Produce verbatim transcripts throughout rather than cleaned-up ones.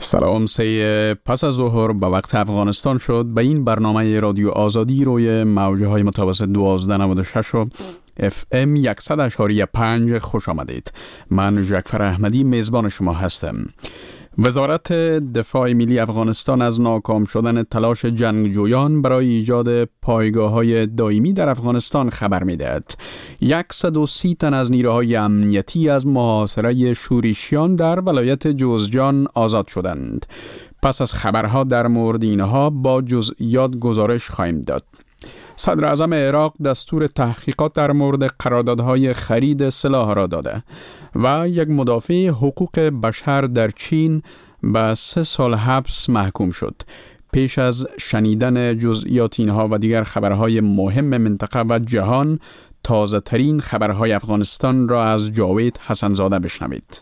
سلام. سه پس از ظهر به وقت افغانستان شد. به این برنامه رادیو آزادی روی موجه های متوسط دوازده نود و شش و اف ام صد اشاری پنج خوش آمدید. من جعفر احمدی میزبان شما هستم. وزارت دفاع ملی افغانستان از ناکام شدن تلاش جنگجویان برای ایجاد پایگاه‌های دائمی در افغانستان خبر می‌دهد. صد و سی تن از نیروهای امنیتی از محاصره شورشیان در ولایت جوزجان آزاد شدند. پس از خبرها در مورد اینها با جزئیات گزارش خواهیم داد. صدر اعظم عراق دستور تحقیقات در مورد قراردادهای خرید سلاح را داده و یک مدافع حقوق بشر در چین به سه سال حبس محکوم شد. پیش از شنیدن جزئیات اینها و دیگر خبرهای مهم منطقه و جهان، تازه ترین خبرهای افغانستان را از جاوید حسنزاده بشنوید.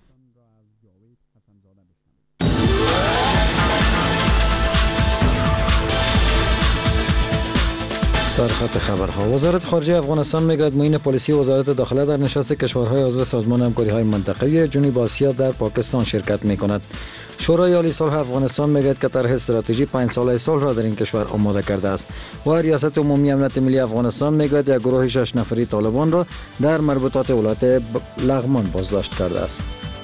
سرخط خبرها. وزارت خارجه افغانستان میگوید معین پلیسی وزارت داخله در نشست کشورهای عضو سازمان همکاری‌های منطقه‌ای جنوب آسیا در پاکستان شرکت می‌کند. شورای عالی صلح افغانستان میگوید که طرح استراتژی پنج ساله صلح را در این کشور آماده کرده است. و ریاست عمومی امنیت ملی افغانستان میگوید یک گروه شش نفری طالبان را در مربوطات ولایت لغمان بازداشت کرده است.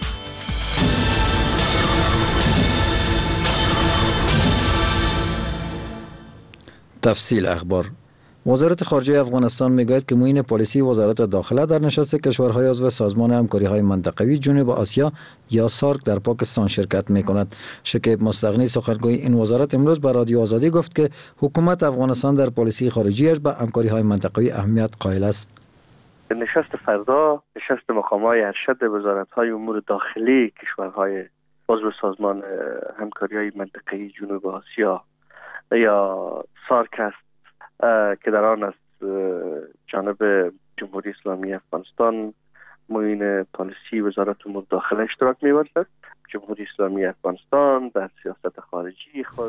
تفصیل اخبار. وزارت خارجه افغانستان میگوید که معین پلیسی وزارت داخله در نشست کشورهای عضو سازمان همکاری‌های منطقوی جنوب آسیا یا سارک در پاکستان شرکت میکند. شکیب مستغنی سخنگوی این وزارت امروز به رادیو آزادی گفت که حکومت افغانستان در پالیسی خارجیش به همکاری‌های منطقوی اهمیت قائل است. نشست فردا نشست مقام‌های ارشد وزارت‌های امور داخلی کشورهای عضو سازمان همکاری‌های منطقوی جنوب آسیا یا سارک است که در آن از جانب جمهوری اسلامی افغانستان معین پالیسی وزارت امور داخله اشتراک می‌ورزد. جمهوری اسلامی افغانستان در سیاست خارجی خود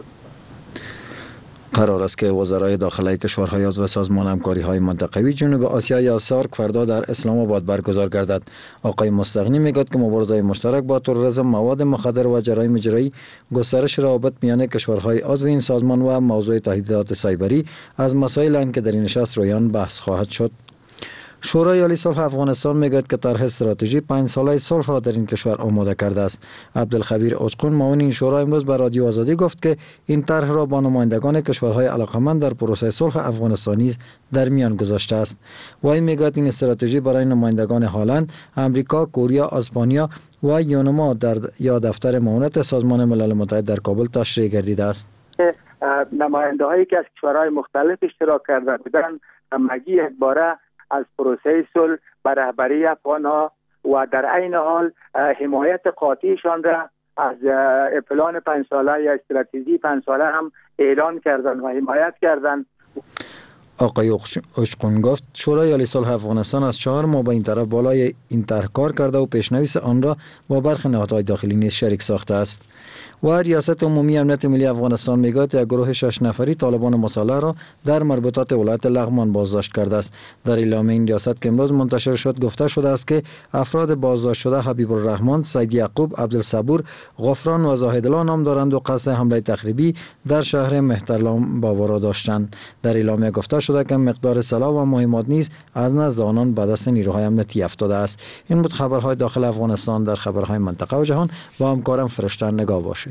قرار است که وزرای داخله کشورهای عضو سازمان همکاری‌های منطقوی جنوب آسیا یا سارک فردا در اسلام آباد برگزار گردد. آقای مستغنی میگوید که مبارزه مشترک با تروریسم، مواد مخدر و جرایم جرایی، گسترش روابط میان کشورهای عضو این سازمان و موضوع تهدیدات سایبری از مسائل اند که در این نشست رویان بحث خواهد شد. شورای عالی صلح افغانستان میگوید که طرح استراتژی پنج ساله صلح را در این کشور آماده کرده است. عبدالخبیر اجقون معاون این شورا امروز به رادیو آزادی گفت که این طرح را با نمایندگان کشورهای علاقمند در پروسه صلح افغانستانی در میان گذاشته است. وی میگوید این استراتژی برای نمایندگان هلند، امریکا، کره، اسپانیا و یونما در یا دفتر معاونت سازمان ملل متحد در کابل تشریح گردیده است. نماینده هایی که از کشورهای مختلف اشتراک کرده بودند همگی یک باره از پروسه صلح به رهبری افغان‌ها و در عین حال حمایت قاطعشان را از پلان پنج ساله یا استراتژی پنج ساله هم اعلان کردند و حمایت کردند. آقای اجقون گفت شورای عالی صلح افغانستان از چهار ماه به این طرف بالای این طرح کار کرده و پیشنویس آن را با برخی نهادهای داخلی نیز شریک ساخته است. و ریاست عمومی امنیت ملی افغانستان میگوید یک گروه شش نفری طالبان مسلح را در مربوطات ولایت لغمان بازداشت کرده است. در اعلامیه این ریاست که امروز منتشر شد گفته شده است که افراد بازداشت شده حبیب الرحمن، سید یعقوب، عبدالصبور، غفران و زاهدالله نام دارند و قصد حمله تخریبی در شهر مهترلام باورا داشتند. در اعلامیه گفته شده که مقدار سلاح و مهمات نیز از نزد آنان به دست نیروهای امنیتی افتاده است. این بود خبرهای داخل افغانستان. در خبرهای منطقه و جهان با همکارم فرشته نگاه باشید.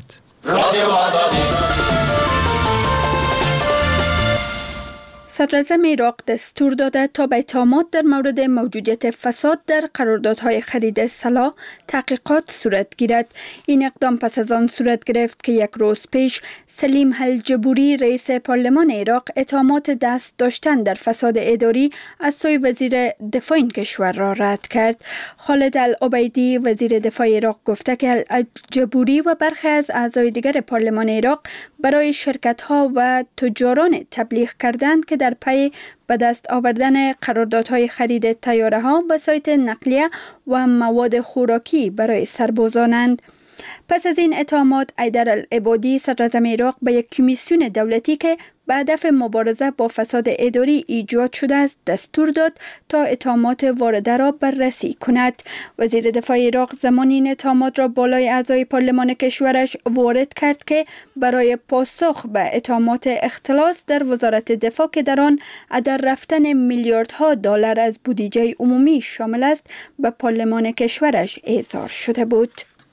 صدر اعظم عراق دستور داده تا به اتهامات در مورد موجودیت فساد در قراردادهای خرید سلاح تحقیقات صورت گیرد. این اقدام پس از آن صورت گرفت که یک روز پیش سلیم الجبوری رئیس پارلمان عراق اتهامات دست داشتن در فساد اداری از سوی وزیر دفاع این کشور را رد کرد. خالد العبیدی وزیر دفاع عراق گفته که الجبوری و برخی از اعضای دیگر پارلمان عراق برای شرکت‌ها و تجاران تبلیغ کردند که در پی به دست آوردن قراردادهای خرید طیاره‌ها، وسایط نقلیه و مواد خوراکی برای سربازانند. پس از این اتهامات، ایدر العبادی صدراعظم عراق به یک کمیسیون دولتی که به هدف مبارزه با فساد اداری ایجاد شده است دستور داد تا اتهامات وارده را بررسی کند. وزیر دفاع عراق زمان این اتهامات را بالای اعضای پارلمان کشورش وارد کرد که برای پاسخ به اتهامات اختلاس در وزارت دفاع که در آن هدر رفتن میلیاردها دلار از بودجه عمومی شامل است، به پارلمان کشورش احضار شده بود.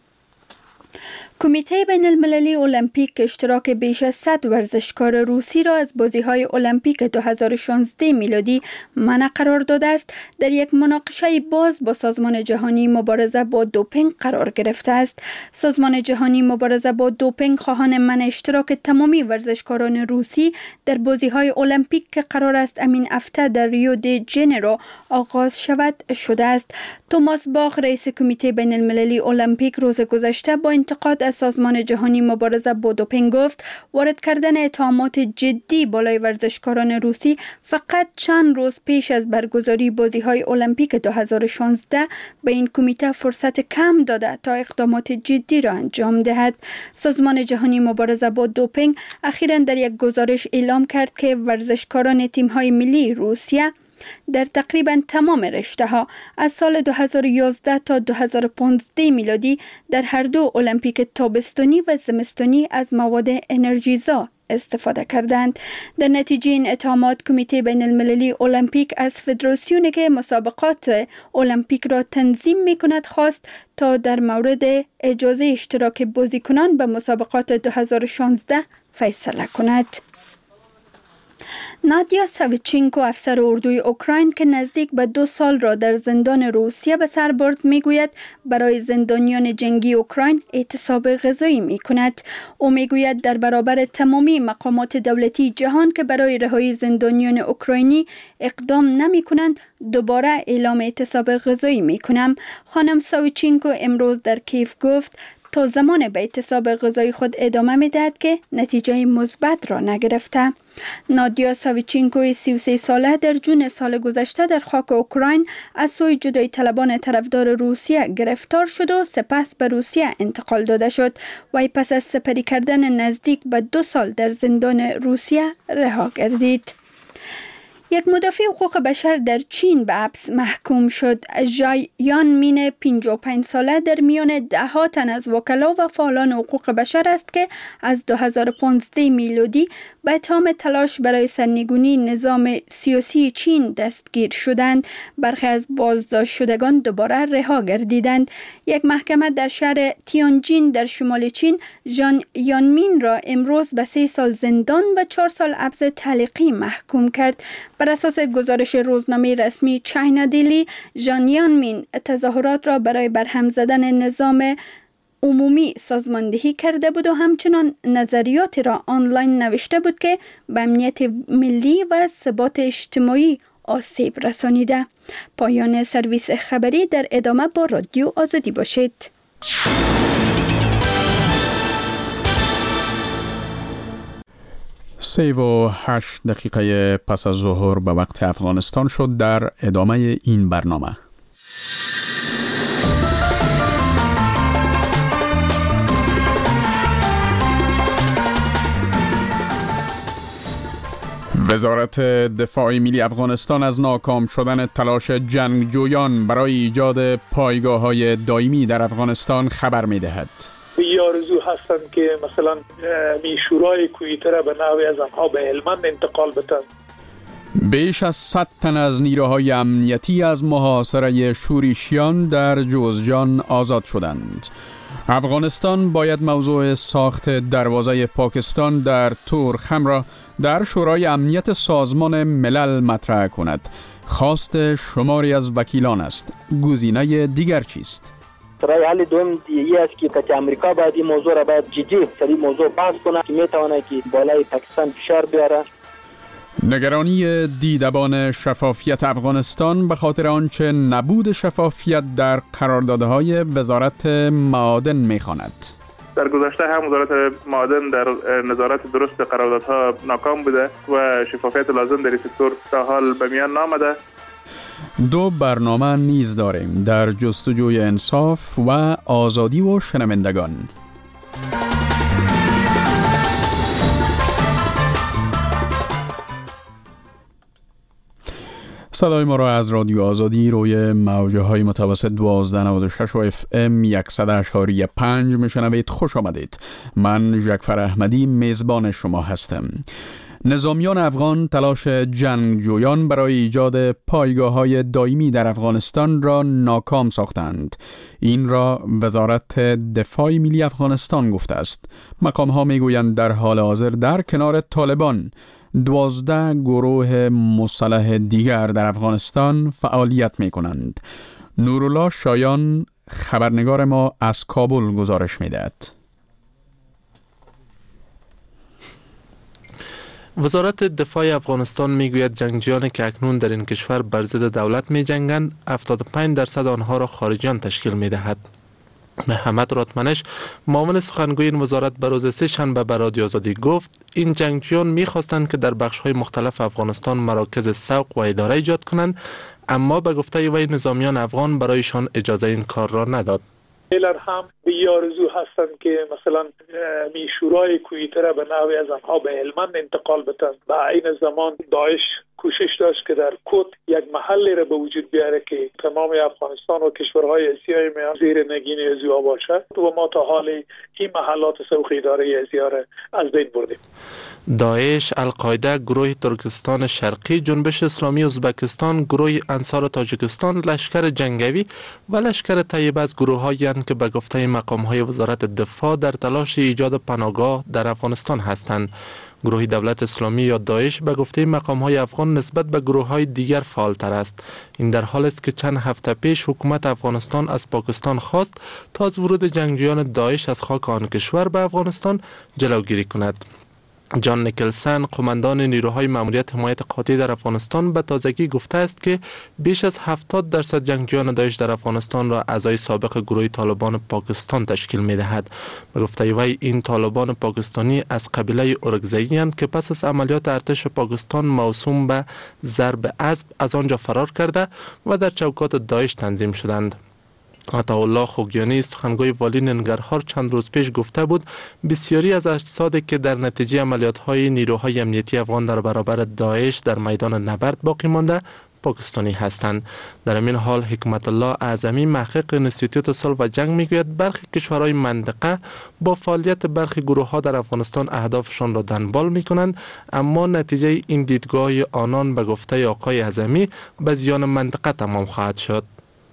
کمیته بین المللی المپیک اشتراک بیش از صد ورزشکار روسی را از بازی‌های المپیک دو هزار و شانزده میلادی منع قرار داده است. در یک مناقشه باز با سازمان جهانی مبارزه با دوپینگ قرار گرفته است. سازمان جهانی مبارزه با دوپینگ خواهان منع اشتراک تمامی ورزشکاران روسی در بازی‌های المپیک که قرار است امین هفته در ریو دی ژانیرو آغاز شود شده است. توماس باخ رئیس کمیته بین المللی المپیک روز گذشته با انتقاد از سازمان جهانی مبارزه با دوپینگ گفت وارد کردن اتهامات جدی بالای ورزشکاران روسی فقط چند روز پیش از برگزاری بازی‌های المپیک دو هزار و شانزده به این کمیته فرصت کم داده تا اقدامات جدی را انجام دهد. سازمان جهانی مبارزه با دوپینگ اخیراً در یک گزارش اعلام کرد که ورزشکاران تیم‌های ملی روسیه در تقریباً تمام رشته‌ها از سال دو هزار و یازده تا دو هزار و پانزده میلادی در هر دو المپیک تابستانی و زمستانی از مواد انرژیزا استفاده کردند. در نتیجه این اتهامات کمیته بین المللی المپیک از فدراسیونی که مسابقات المپیک را تنظیم می‌کند خواست تا در مورد اجازه اشتراک بازیکنان به مسابقات دو هزار و شانزده فیصله کند. نادیا ساویچینکو افسر اردوی اوکراین که نزدیک به دو سال را در زندان روسیه به سر برد میگوید برای زندانیان جنگی اوکراین اعتصاب غذایی میکند. او میگوید در برابر تمامی مقامات دولتی جهان که برای رهایی زندانیان اوکراینی اقدام نمی کنند دوباره اعلام اعتصاب غذایی میکنم. خانم ساویچینکو امروز در کیف گفت تا زمان به اعتصاب غذایی خود ادامه می‌دهد که نتیجه مثبت را نگرفته. نادیا ساویچینکو سی و سه ساله در جون سال گذشته در خاک اوکراین از سوی جدایی طلبان طرفدار روسیه گرفتار شد و سپس به روسیه انتقال داده شد. وی پس از سپری کردن نزدیک به دو سال در زندان روسیه رها گردید. یک مدافع حقوق بشر در چین به حبس محکوم شد. ژای یانمین پنجاه و پنج ساله در میان ده ها تن از وکلا و فعالان حقوق بشر است که از دو هزار و پانزده میلادی به اتهام تلاش برای سرنگونی نظام سیاسی چین دستگیر شدند. برخی از بازداشت شدگان دوباره رها گردیدند. یک محکمه در شهر تیانجین در شمال چین ژان یانمین را امروز به سه سال زندان و چهار سال حبس تعلیقی محکوم کرد. بر اساس گزارش روزنامه رسمی چاینا دیلی، ژان یانمین تظاهرات را برای برهم زدن نظام عمومی سازماندهی کرده بود و همچنان نظریاتی را آنلاین نوشته بود که به امنیت ملی و ثبات اجتماعی آسیب رسانیده. پایان سرویس خبری. در ادامه با رادیو آزادی باشید. سه و هشت دقیقه پس از ظهر به وقت افغانستان شد. در ادامه این برنامه وزارت دفاع ملی افغانستان از ناکام شدن تلاش جنگجویان برای ایجاد پایگاه‌های دائمی در افغانستان خبر می‌دهد. به آرزو هستند که مثلا می شورای کویته را به نحوی از آنها به هلمند انتقال بدن. بیش از صد تن از نیروهای امنیتی از محاصره شورشیان در جوزجان آزاد شدند. افغانستان باید موضوع ساخت دروازه پاکستان در تورخم را در شورای امنیت سازمان ملل مطرح کند. خواست شماری از وکیلان است. گزینه دیگر چیست؟ رای حل دوم دیگه است که که امریکا باید این موضوع را باید جدی سری موضوع بحث کنه که میتونه که بالای پاکستان فشار بیاره. نگرانی دیدبان شفافیت افغانستان به خاطر آنچه نبود شفافیت در قراردادهای وزارت معادن میخواند. در گذشته هم وزارت معادن در نظارت درست قراردادها ناکام بوده و شفافیت لازم در این سکتور تا حال به میان نامده. دو برنامه نیز داریم در جستجوی انصاف و آزادی و شنوندگان. صدای ما را از رادیو آزادی روی موجه های متوسط دوازده نود و شش و اف ام صد اشاری پنج میشنوید. خوش آمدید. من جعفر احمدی میزبان شما هستم. نظامیان افغان تلاش جنگجویان برای ایجاد پایگاه‌های دائمی در افغانستان را ناکام ساختند. این را وزارت دفاع ملی افغانستان گفته است. مقام‌ها میگویند در حال حاضر در کنار طالبان دوازده گروه مسلح دیگر در افغانستان فعالیت می‌کنند. نورالله شایان خبرنگار ما از کابل گزارش می‌دهد. وزارت دفاع افغانستان میگوید جنگجویانی که اکنون در این کشور بر ضد دولت می جنگند هفتاد و پنج درصد آنها را خارجیان تشکیل می دهد. محمد راتمنش معاون سخنگوی این وزارت به روز سه شنبه به رادیو آزادی گفت این جنگجویان می خواستند که در بخش های مختلف افغانستان مراکز سوق و اداره ایجاد کنند، اما به گفته وی نظامیان افغان برایشان اجازه این کار را نداد. ایلر هم به این آرزو هستند که مثلا می شورای کویته را به نحوی از آنها به هلمند انتقال بدن. و این زمان داعش کوشش داشت که در کوت یک محلی را به وجود بیاره که تمام افغانستان و کشورهای آسیای میان زیر نگین ازیا باشد و ما تا حال این محلات سوق اداره ازیا را از بین بردیم. داعش، القاعده، گروه ترکستان شرقی، جنبش اسلامی ازبکستان، گروه انصار تاجیکستان، لشکر جنگوی و لشکر طیبه از گروه‌هایی هستند که به گفته مقام‌های وزارت دفاع در تلاش ایجاد پناهگاه در افغانستان هستند. گروه دولت اسلامی یا داعش به گفته مقام‌های افغان نسبت به گروه‌های دیگر فعال‌تر است. این در حالی است که چند هفته پیش حکومت افغانستان از پاکستان خواست تا از ورود جنگجویان داعش از خاک آن کشور به افغانستان جلوگیری کند. جان نیکلسن، قماندان نیروهای ماموریت حمایت قاطع در افغانستان، به تازگی گفته است که بیش از هفتاد درصد جنگجویان داعش در افغانستان را اعضای سابق گروه طالبان پاکستان تشکیل می‌دهد. به گفته وی این طالبان پاکستانی از قبیله اورکزئی اند که پس از عملیات ارتش پاکستان موسوم به ضرب اسب از آنجا فرار کرده و در چوکات داعش تنظیم شدند. عطاالله خوگیانی سخنگوی والی ننگرهار چند روز پیش گفته بود بسیاری از اجسادی که در نتیجه عملیات‌های نیروهای امنیتی افغان در برابر داعش در میدان نبرد باقی مانده پاکستانی هستند. در این حال حکمت الله اعظمی محقق انستیتوت صلح و جنگ میگوید برخی کشورهای منطقه با فعالیت برخی گروه‌ها در افغانستان اهدافشان را دنبال می‌کنند، اما نتیجه این دیدگاه آنان به گفته آقای اعظمی به زیان منطقه تمام خواهد شد.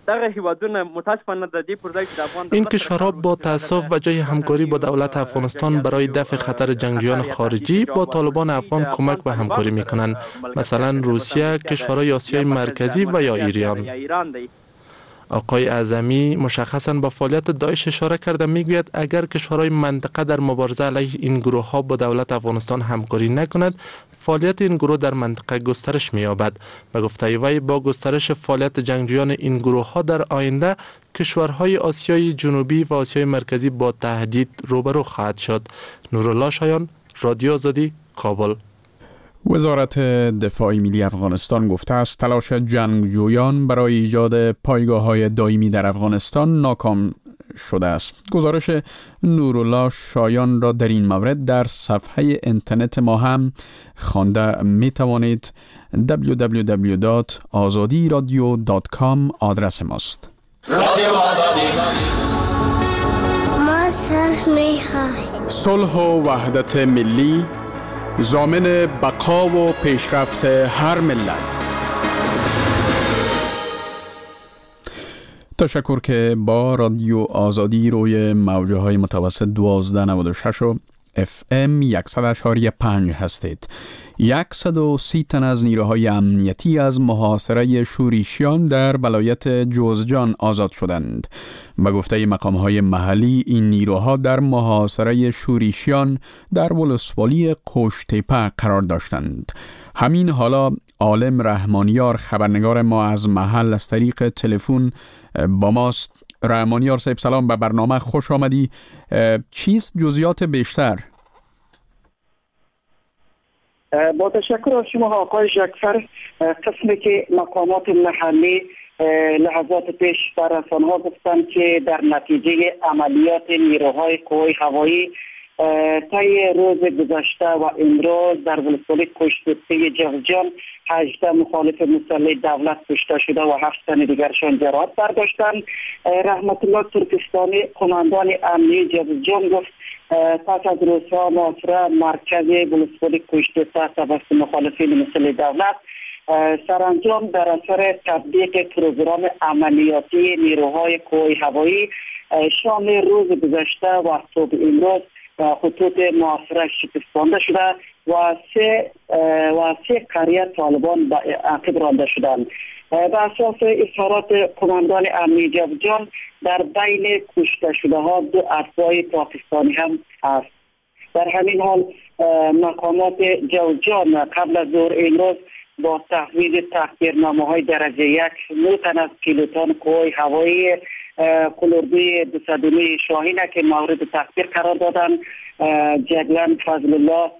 این کشورها با تأسف و جای همکاری با دولت افغانستان برای دفع خطر جنگجویان خارجی با طالبان افغان کمک و همکاری میکنند، مثلا روسیه، کشورهای آسیای مرکزی و یا ایران. آقای اعظمی مشخصاً با فعالیت داعش اشاره کرده میگوید اگر کشورهای منطقه در مبارزه علیه این گروه ها با دولت افغانستان همکاری نکند، فعالیت این گروه در منطقه گسترش می‌یابد. به گفته وی با گسترش فعالیت جنگجویان این گروه ها در آینده کشورهای آسیای جنوبی و آسیای مرکزی با تهدید روبرو خواهد شد. نورالله شایان، رادیو آزادی، کابل. وزارت دفاع ملی افغانستان گفته است تلاش جنگجویان برای ایجاد پایگاه‌های دائمی در افغانستان ناکام شده است. گزارش نورالله شایان را در این مورد در صفحه اینترنت ما هم خوانده می توانید. دبلیو دبلیو دبلیو دات آزادی رادیو دات کام آدرس ماست. رادیو آزادی. ما صلح و وحدت ملی ضامن بقا و پیشرفت هر ملت. تشکر که با رادیو آزادی روی موجه های متوسط دوازده نود و شش و اف ام صد اشاری پنج هستید. صد و سی تن از نیروهای امنیتی از محاصره شوریشیان در ولایت جوزجان آزاد شدند. به گفته مقام‌های محلی این نیروها در محاصره شوریشیان در ولسوالی قوشتیپه قرار داشتند. همین حالا عالم رحمانیار خبرنگار ما از محل از طریق تلفن با ماست. رحمانیار صاحب سلام، به برنامه خوش آمدی. چیست جزئیات بیشتر؟ با تشکر از شما آقای جعفر، قسمی که مقامات محلی لحظات پیش بر رسانه‌ها گفتند که در نتیجه عملیات نیروهای قوای هوایی طی روز گذشته و امروز در ولسوالی کشته جوزجان هجده مخالف مسلح دولت کشته شده و هفت تن دیگرشان جراحت برداشتند. رحمت الله ترکستانی قماندان امنی جوزجان گفت پس از روزها محاصره مرکز ولسوالی کشته توسط مخالفین مسلح دولت، سرانجام در اثر تطبیق پروگرام عملیاتی نیروهای قوای هوایی شام روز گذشته و صبح امروز خطوط محاصره شکستانده شده و سه و سه قریه طالبان به عقب رانده شدند. به اساس اظهارات قماندان امنی جوزجان در بین کشته شده ها دو افغان پاکستانی هم است. در همین حال مقامات جوزجان قبل از ظهر امروز با تحویل تقدیرنامه های درجه یک نه تن از پیلوتان قوای هوایی کلوردوی دویست و نه شاهین که مورد تقدیر قرار دادن، جگلن فضل الله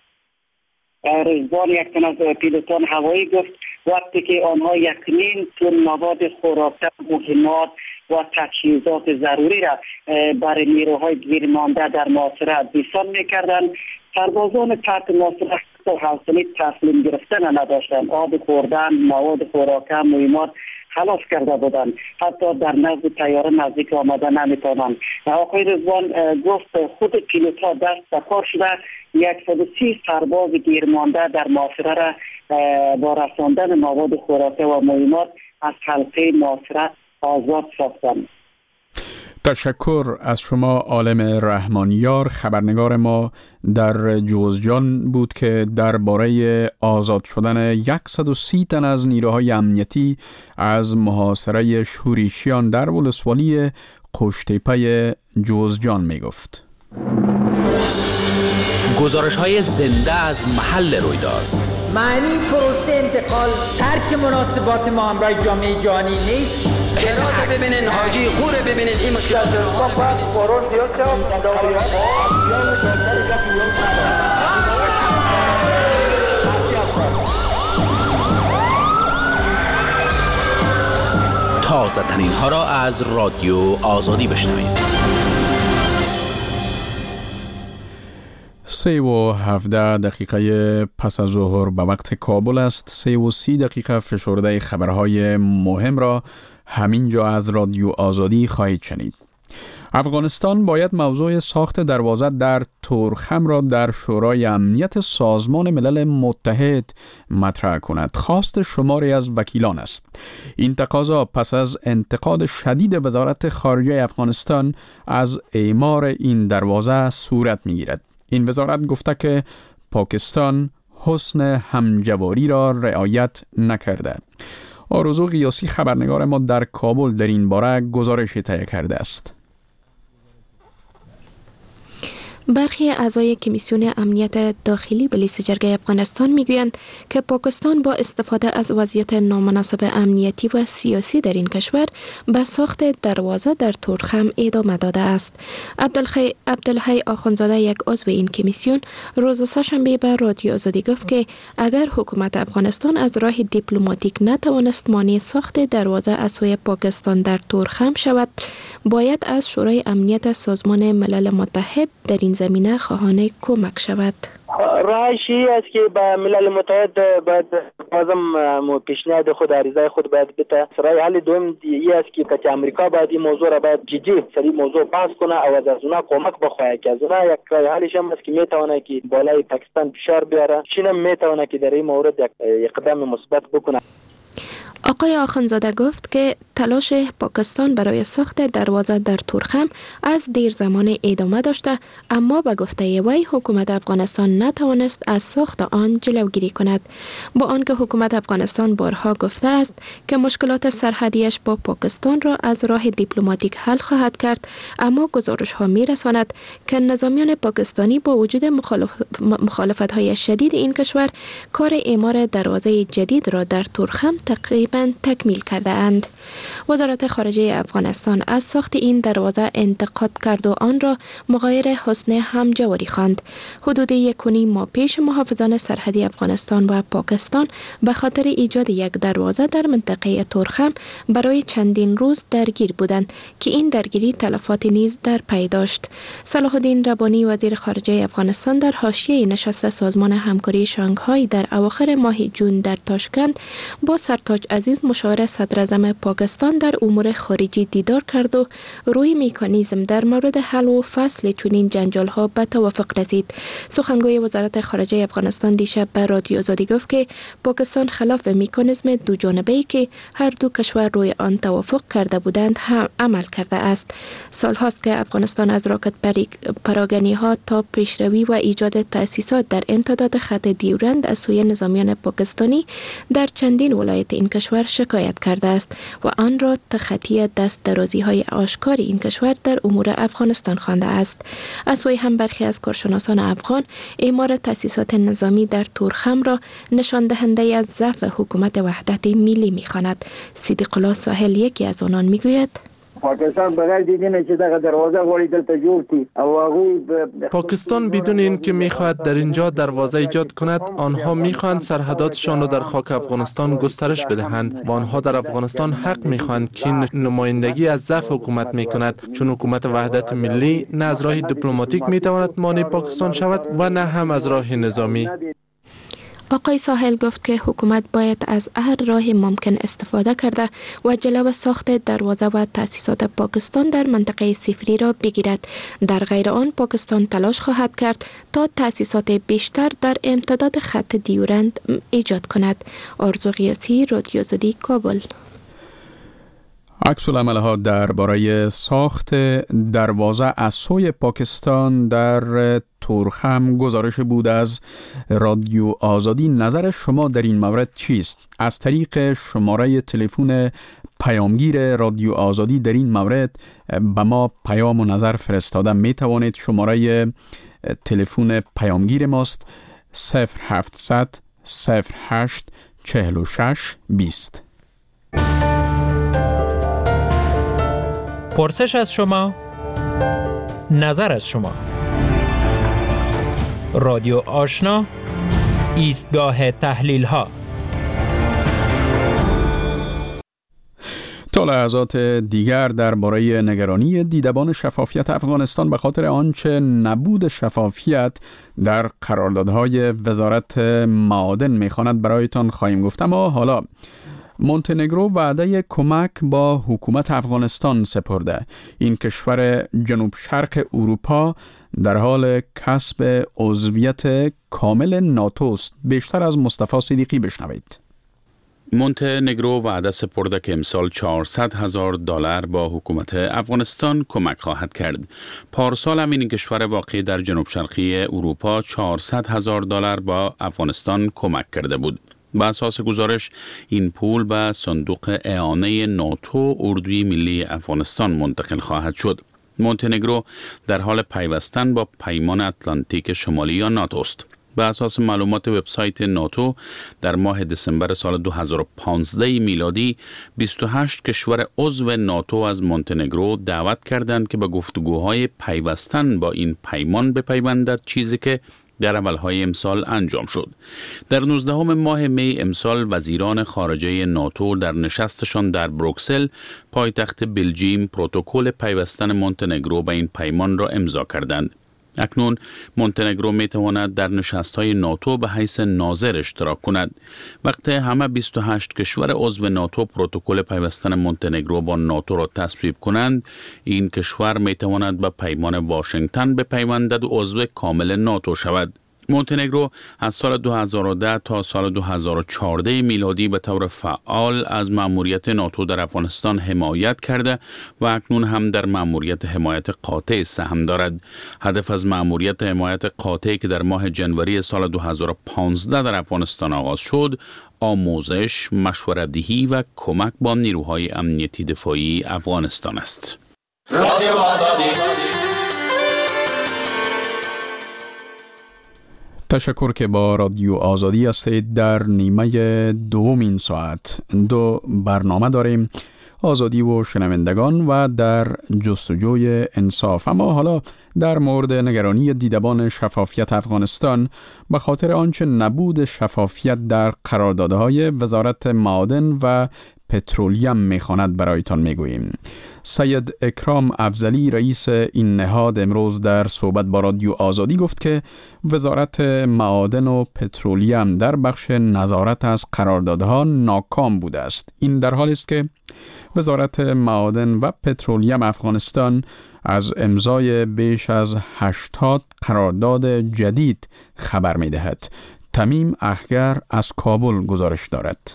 رزوان یک تن از پیلوتان هوایی گفت وقتی که آنها یک نیم تن مواد خوراکی، مهمات و تجهیزات ضروری را برای نیروهای گیرمانده در محاصره دیسان میکردند، سربازان تحت محاصره حوصله تسلیم گرفتن نداشتند. آب خوردن، مواد خوراکی، مهمات خلاص کرده بودند، حتی در نزد طیاره نزدیک آمده نمیتونند. آقای رضوان گفت خود پیلوت ها دست به کار شده صد و سی سرباز گیرمانده در محاصره را با رساندن مواد خوراکی و مهمات از حلقه محاصره آزاد ساختند. تشکر از شما عالم رحمانیار. خبرنگار ما در جوزجان بود که درباره آزاد شدن صد و سی تن از نیروهای امنیتی از محاصره شوریشیان در ولسوالی قشتیپه جوزجان می گفت. گزارش های زنده از محل رویداد. معنی پروسه انتقال ترک مناسبات ما همراه جامعه جهانی نیست. بلاده ببینین، حاجی خوره ببینین، این مشکلات رو باید فورون زیاد تازه ترین ها را از رادیو آزادی بشنوید. سه و هفده دقیقه پس از ظهر به وقت کابل است. سه و سی دقیقه فشرده خبرهای مهم را همینجا از رادیو آزادی خواهید شنید. افغانستان باید موضوع ساخت دروازه در تورخم را در شورای امنیت سازمان ملل متحد مطرح کند. خواست شماری از وکیلان است. این تقاضا پس از انتقاد شدید وزارت خارجه افغانستان از اعمار این دروازه صورت می‌گیرد. این وزارت گفته که پاکستان حسن همجواری را رعایت نکرده. آرزو قیاسی خبرنگار ما در کابل در این باره گزارش تهیه کرده است. برخی اعضای کمیسیون امنیت داخلی بلیس جرگه افغانستان میگویند که پاکستان با استفاده از وضعیت نامناسب امنیتی و سیاسی در این کشور به ساخت دروازه در تورخم ادامه داده است. عبدالحی عبدالحی آخوندزاده، یک عضو این کمیسیون، روز سه‌شنبه به رادیو آزادی گفت که اگر حکومت افغانستان از راه دیپلماتیک نتوانست مانع ساخت دروازه از سوی پاکستان در تورخم شود، باید از شورای امنیت سازمان ملل متحد در این زمینه خواهان کمک شود. راهشی است که به ملل متحد باید بازم پیشنهاد خود، عریضه خود باید بده. راه حل دوم ای است که که امریکا باید این موضوع را باید جدی سری موضوع بحث کنه او از اونا کمک بخواه که از اونا یک راه حلش هم است که میتونه که بالای پاکستان فشار بیاره. چین هم میتونه که در این مورد یک اقدام مثبت بکنه. آقای آخوندزاده گفت که تلاش پاکستان برای ساخت دروازه در تورخم از دیر زمان ادامه داشته، اما به گفته وی حکومت افغانستان نتوانست از ساخت آن جلوگیری کند. با آنکه حکومت افغانستان بارها گفته است که مشکلات سرحدیش با پاکستان را از راه دیپلماتیک حل خواهد کرد، اما گزارش ها می رساند که نظامیان پاکستانی با وجود مخالف... مخالفت های شدید این کشور کار اعمار دروازه جدید را در تورخم تقریبا تکمیل کرده اند. وزارت خارجه افغانستان از ساخت این دروازه انتقاد کرد و آن را مغایر حسن همجواری خواند. حدود یک و نیم ماه پیش محافظان سرحدی افغانستان و پاکستان به خاطر ایجاد یک دروازه در منطقه تورخم برای چندین روز درگیر بودند که این درگیری تلفات نیز در پی داشت. صلاح الدین ربانی وزیر خارجه افغانستان در حاشیه نشست سازمان همکاری شانگهای در اواخر ماه جون در تاشکند با سرتاج عزیز مشاور صدر اعظم پاکستان در امور خارجی دیدار کرد و روی مکانیزم در مورد حل و فصل چنین جنجال‌ها به توافق رسید. سخنگوی وزارت خارجه افغانستان دیشب به رادیو آزادی گفت که پاکستان خلاف مکانیزم دو جانبه‌ای که هر دو کشور روی آن توافق کرده بودند هم عمل کرده است. سال هاست که افغانستان از راکت پراگنی‌ها تا پیشروی و ایجاد تأسیسات در امتداد خط دیورند از سوی نظامیان پاکستانی در چندین ولایت این کشور شکایت کرده است و آن را تخطی دست درازی‌های آشکار این کشور در امور افغانستان خوانده است. از سوی هم برخی از کارشناسان افغان اعمار تأسیسات نظامی در تورخم را نشان دهنده از ضعف حکومت وحدت ملی می‌خواند. صدیق الله ساحل یکی از آنان می‌گوید پاکستان بغیر دیدن چې دغه دروازه غواړي دلته جوړ کړي او هغه پاکستان بدون اینکه میخواهد در اینجا دروازه ایجاد کند، آنها میخواهند سرحداتشان را در خاک افغانستان گسترش بدهند و آنها در افغانستان حق میخواهند که نمایندگی از ضعف حکومت میکند، چون حکومت وحدت ملی نه از راه دیپلماتیک میتواند مانع پاکستان شود و نه هم از راه نظامی. آقای ساحل گفت که حکومت باید از هر راه ممکن استفاده کرده و جلو ساخت دروازه و تأسیسات پاکستان در منطقه صفری را بگیرد. در غیر آن پاکستان تلاش خواهد کرد تا تأسیسات بیشتر در امتداد خط دیورند ایجاد کند. آرزو غیاثی، رادیو آزادی، کابل. عکس العمل‌ها درباره ساخت دروازه از سوی پاکستان در تورخم گزارش بود از رادیو آزادی. نظر شما در این مورد چیست؟ از طریق شماره تلفن پیامگیر رادیو آزادی در این مورد به ما پیام و نظر فرستاده می توانید. شماره تلفن پیامگیر ماست صفر هفتصد صفر هشت چهل و شش بیست. پرسش از شما، نظر از شما. رادیو آشنا، ایستگاه تحلیل ها. تا لحظات دیگر درباره نگرانی دیدبان شفافیت افغانستان به خاطر آنچه نبود شفافیت در قراردادهای وزارت معادن میخواند برایتان خواهیم گفت. اما حالا مونتنگرو وعده کمک با حکومت افغانستان سپرده. این کشور جنوب شرق اروپا در حال کسب عضویت کامل ناتو است. بیشتر از مصطفی صدیقی بشنوید. مونتنگرو وعده سپرده که امسال چهارصد هزار دلار با حکومت افغانستان کمک خواهد کرد. پارسال هم این کشور واقع در جنوب شرقی اروپا چهارصد هزار دلار با افغانستان کمک کرده بود. به اساس گزارش این پول به صندوق اعانه ناتو اردوی ملی افغانستان منتقل خواهد شد. مونتنگرو در حال پیوستن با پیمان اتلانتیک شمالی یا ناتو است. به اساس معلومات وبسایت ناتو در ماه دسامبر سال دو هزار و پانزده میلادی بیست و هشت کشور عضو ناتو از مونتنگرو دعوت کردند که به گفتگوهای پیوستن با این پیمان بپیوندد، چیزی که در اولهای امسال انجام شد. در نوزدهم ماه می امسال وزیران خارجه ناتو در نشستشان در بروکسل پایتخت بلژیم پروتکل پیوستن مونتنگرو به این پیمان را امضا کردند. اکنون مونتنگرو می تواند در نشست‌های ناتو به حیث ناظر اشتراک کند. وقتی همه بیست و هشت کشور عضو ناتو پروتکل پیوستن مونتنگرو با ناتو را تصویب کنند، این کشور می تواند به پیمان واشنگتن بپیوندد و عضو کامل ناتو شود. مونتنگرو از سال دو هزار و ده تا سال دو هزار و چهارده میلادی به طور فعال از مأموریت ناتو در افغانستان حمایت کرده و اکنون هم در مأموریت حمایت قاطع سهم دارد. هدف از مأموریت حمایت قاطع که در ماه جنوری سال دو هزار و پانزده در افغانستان آغاز شد، آموزش، مشورت‌دهی و کمک با نیروهای امنیتی دفاعی افغانستان است. رادیو آزادی. تشکر که با رادیو آزادی هستید. در نیمه دوم این ساعت دو برنامه داریم. آزادی و شنوندگان و در جستجوی انصاف. اما حالا در مورد نگرانی دیدبان شفافیت افغانستان به خاطر آنچه نبود شفافیت در قراردادهای وزارت معادن و پترولیم میخواند برایتان میگوییم. سید اکرام افضلی رئیس این نهاد امروز در صحبت با رادیو آزادی گفت که وزارت معادن و پترولیم در بخش نظارت از قراردادها ناکام بوده است. این در حالی است که وزارت معادن و پترولیم افغانستان از امضای بیش از هشتاد قرارداد جدید خبر می‌دهد. تمیم اخگر از کابل گزارش دارد.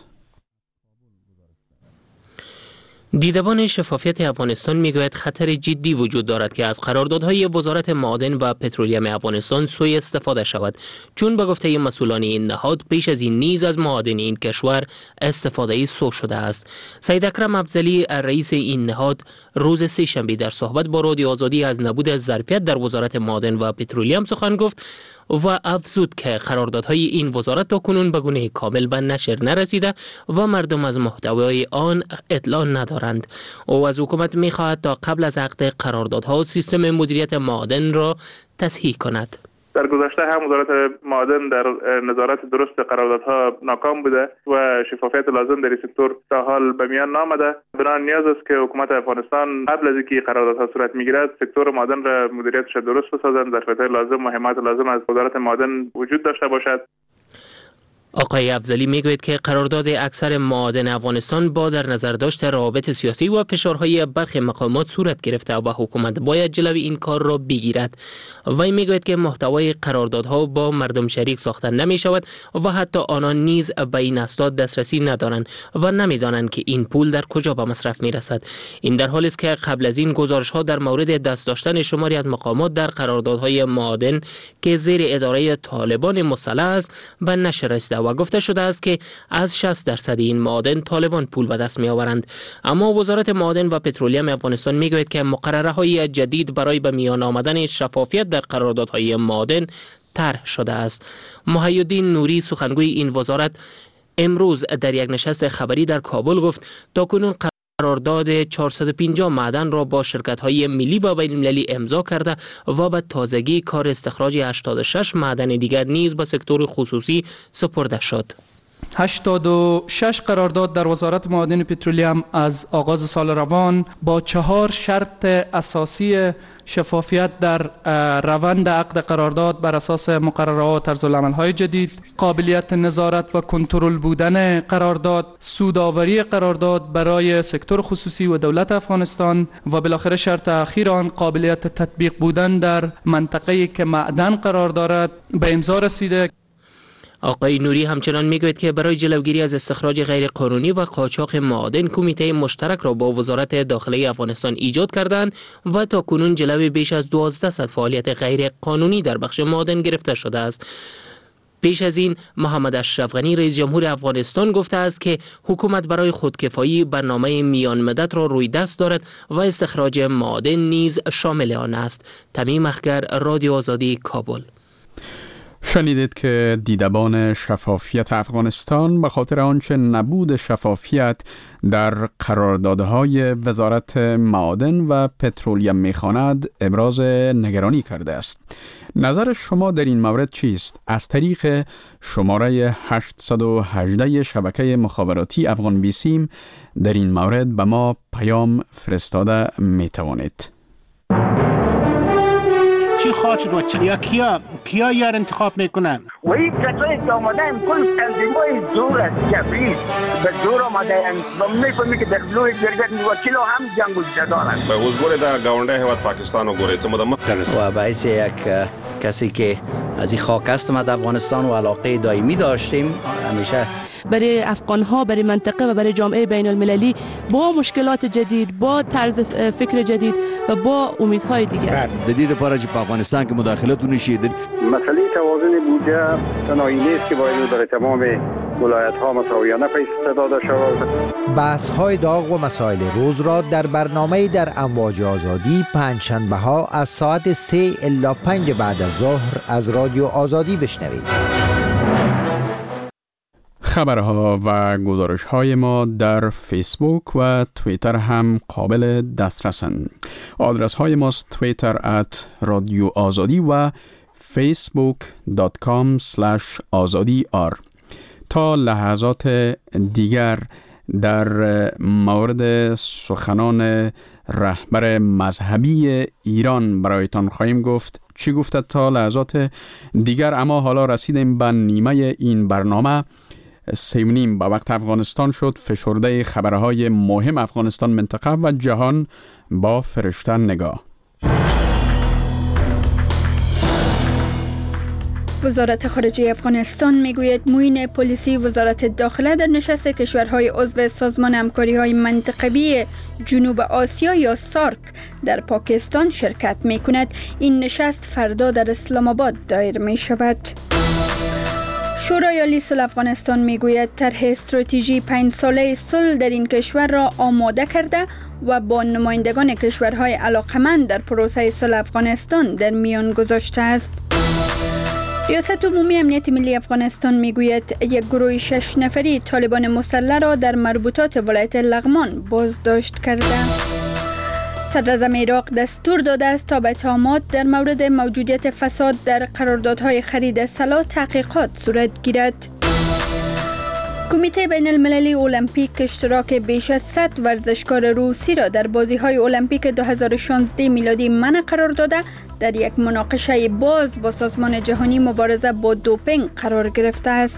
دیدبان شفافیت افغانستان میگوید خطر جدی وجود دارد که از قراردادهای وزارت معادن و پترولیم افغانستان سوء استفاده شود، چون به گفته مسئولان این نهاد پیش از این نیز از معادن این کشور استفاده سوء شده است. سید اکرم افضلی رئیس این نهاد روز سه شنبه در صحبت با رادیو آزادی از نبود ظرفیت در وزارت معادن و پترولیم سخن گفت و افزود که قراردادهای این وزارت تا کنون به گونه کامل به نشر نرسیده و مردم از محتوای آن اطلاع ندارند. او از حکومت می‌خواهد تا قبل از عقد قراردادها سیستم مدیریت معادن را تصحیح کند. در گذشته هم وزارت معادن در نظارت درست قراردادها ناکام بوده و شفافیت لازم در این سکتور تا حال به میان نآمده. بنابراین نیاز است که حکومت افغانستان قبل از اینکه قراردادها صورت میگیرد سکتور معادن را مدیریتش درست بسازند، ظرفیت‌های لازم و حمایت لازم از وزارت معادن وجود داشته باشد. آقای افضلی میگوید که قرارداد اکثر معادن افغانستان با در نظر داشت روابط سیاسی و فشارهای برخی مقامات صورت گرفته و حکومت باید جلوی این کار را بگیرد. وی میگوید که محتوای قراردادها با مردم شریک ساخته نمی شود و حتی آنان نیز به این اسناد دسترسی ندارند و نمیدانند که این پول در کجا به مصرف می رسد. این در حالی است که قبل از این گزارش ها در مورد دست داشتن شماری از مقامات در قراردادهای معادن که زیر اداره طالبان مسلح است به نشر رسیده و گفته شده است که از شصت درصد این معادن طالبان پول به دست می آورند. اما وزارت معادن و پترولیم افغانستان می گوید که مقرره های جدید برای به میان آمدن شفافیت در قراردادهای معادن طرح شده است. محی‌الدین نوری سخنگوی این وزارت امروز در یک نشست خبری در کابل گفت تاکنون قرارداد چهارصد و پنجاه معدن را با شرکت‌های ملی و بین‌المللی امضا کرده و به تازگی کار استخراج هشتاد و شش معدن دیگر نیز به سکتور خصوصی سپرده شد. هشتاد و شش قرارداد در وزارت معادن پترولیم از آغاز سال روان با چهار شرط اساسی شفافیت در روند عقد قرارداد بر اساس مقررات و طرزالعمل‌های جدید، قابلیت نظارت و کنترل بودن قرارداد، سودآوری قرارداد برای سکتور خصوصی و دولت افغانستان و بالاخره شرط اخیر آن قابلیت تطبیق بودن در منطقه‌ای که معدن قرار دارد به امضا رسیده. آقای نوری همچنان میگوید که برای جلوگیری از استخراج غیر قانونی و قاچاق معادن کمیته مشترک را با وزارت داخلی افغانستان ایجاد کردند و تا کنون جلوی بیش از دوازده صد فعالیت غیر قانونی در بخش معادن گرفته شده است. پیش از این محمد اشرف غنی رئیس جمهور افغانستان گفته است که حکومت برای خودکفایی برنامه میان مدت را روی دست دارد و استخراج معادن نیز شامل آن است. تمیم اخگر، رادیو آزادی، کابل. شنیدید که دیدبان شفافیت افغانستان به خاطر آنچه نبود شفافیت در قراردادهای وزارت معادن و پترولیم می‌خواند ابراز نگرانی کرده است. نظر شما در این مورد چیست؟ از طریق شماره هشتصد و هجده شبکه مخابراتی افغان بیسیم در این مورد به ما پیام فرستاده می‌توانید. چی خواهد و چی یا کیا کیا یار انتخاب میکنن و این کسایی که آمدن کل تنظیمای زور است جبری به زور آمدن و میفهمی که در لوی جرگت وکیل هم جنگ و جدال است. به وزگوری در گاونده هواد پاکستان و گوری چه مدام و باعث یک کسی که از این خاک هستم از افغانستان و علاقه دائمی داشتیم همیشه برای افغان‌ها، برای منطقه و برای جامعه بین المللی با مشکلات جدید، با طرز فکر جدید و با امیدهای دیگر. جدید پاره چې په افغانستان کې مداخلت ونشي. مسئله توازن بودجه تنهایی نیست که باید برای تمام ولایت‌ها مساویانه پیش داده شود. بحث‌های داغ و مسائل روز را در برنامه در امواج آزادی پنجشنبه‌ها از ساعت سه الی پنج بعد از ظهر از رادیو آزادی بشنوید. خبرها و گزارش‌های ما در فیسبوک و توییتر هم قابل دسترسند. آدرس‌های ماست توییتر ات رادیو آزادی و فیسبوک دات کام اسلش آزادی آر. تا لحظات دیگر در مورد سخنان رهبر مذهبی ایران برایتان خواهیم گفت. چی گفته تا لحظات دیگر، اما حالا رسیدیم به نیمه این برنامه. سه و نیم به وقت افغانستان شد. فشرده خبرهای مهم افغانستان، منطقه و جهان با فرشته نگاه. وزارت خارجه افغانستان میگوید معین پلیسی وزارت داخله در نشست کشورهای عضو سازمان همکاری‌های منطقوی جنوب آسیا یا سارک در پاکستان شرکت میکند. این نشست فردا در اسلام آباد دایر می شود. شورای عالی صلح افغانستان میگوید طرح استراتژی پنج ساله صلح در این کشور را آماده کرده و با نمایندگان کشورهای علاقمند در پروسه صلح افغانستان در میان گذاشته است. ریاست عمومی امنیت ملی افغانستان میگوید یک گروه شش نفری طالبان مسلح را در مربوطات ولایت لغمان بازداشت کرده. صدر اعظم عراق دستور داده است تا به اتهامات در مورد موجودیت فساد در قراردادهای خرید سلاح تحقیقات صورت گیرد. کمیته بین المللی المپیک اشتراک بیش از صد ورزشکار روسی را در بازی‌های المپیک دو هزار و شانزده میلادی منع قرار داده در یک مناقشه باز با سازمان جهانی مبارزه با دوپینگ قرار گرفته است.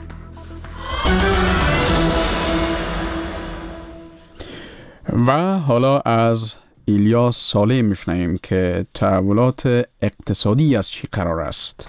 و حالا از ایلیاس صالح میشنویم که تحولات اقتصادی از چی قرار است.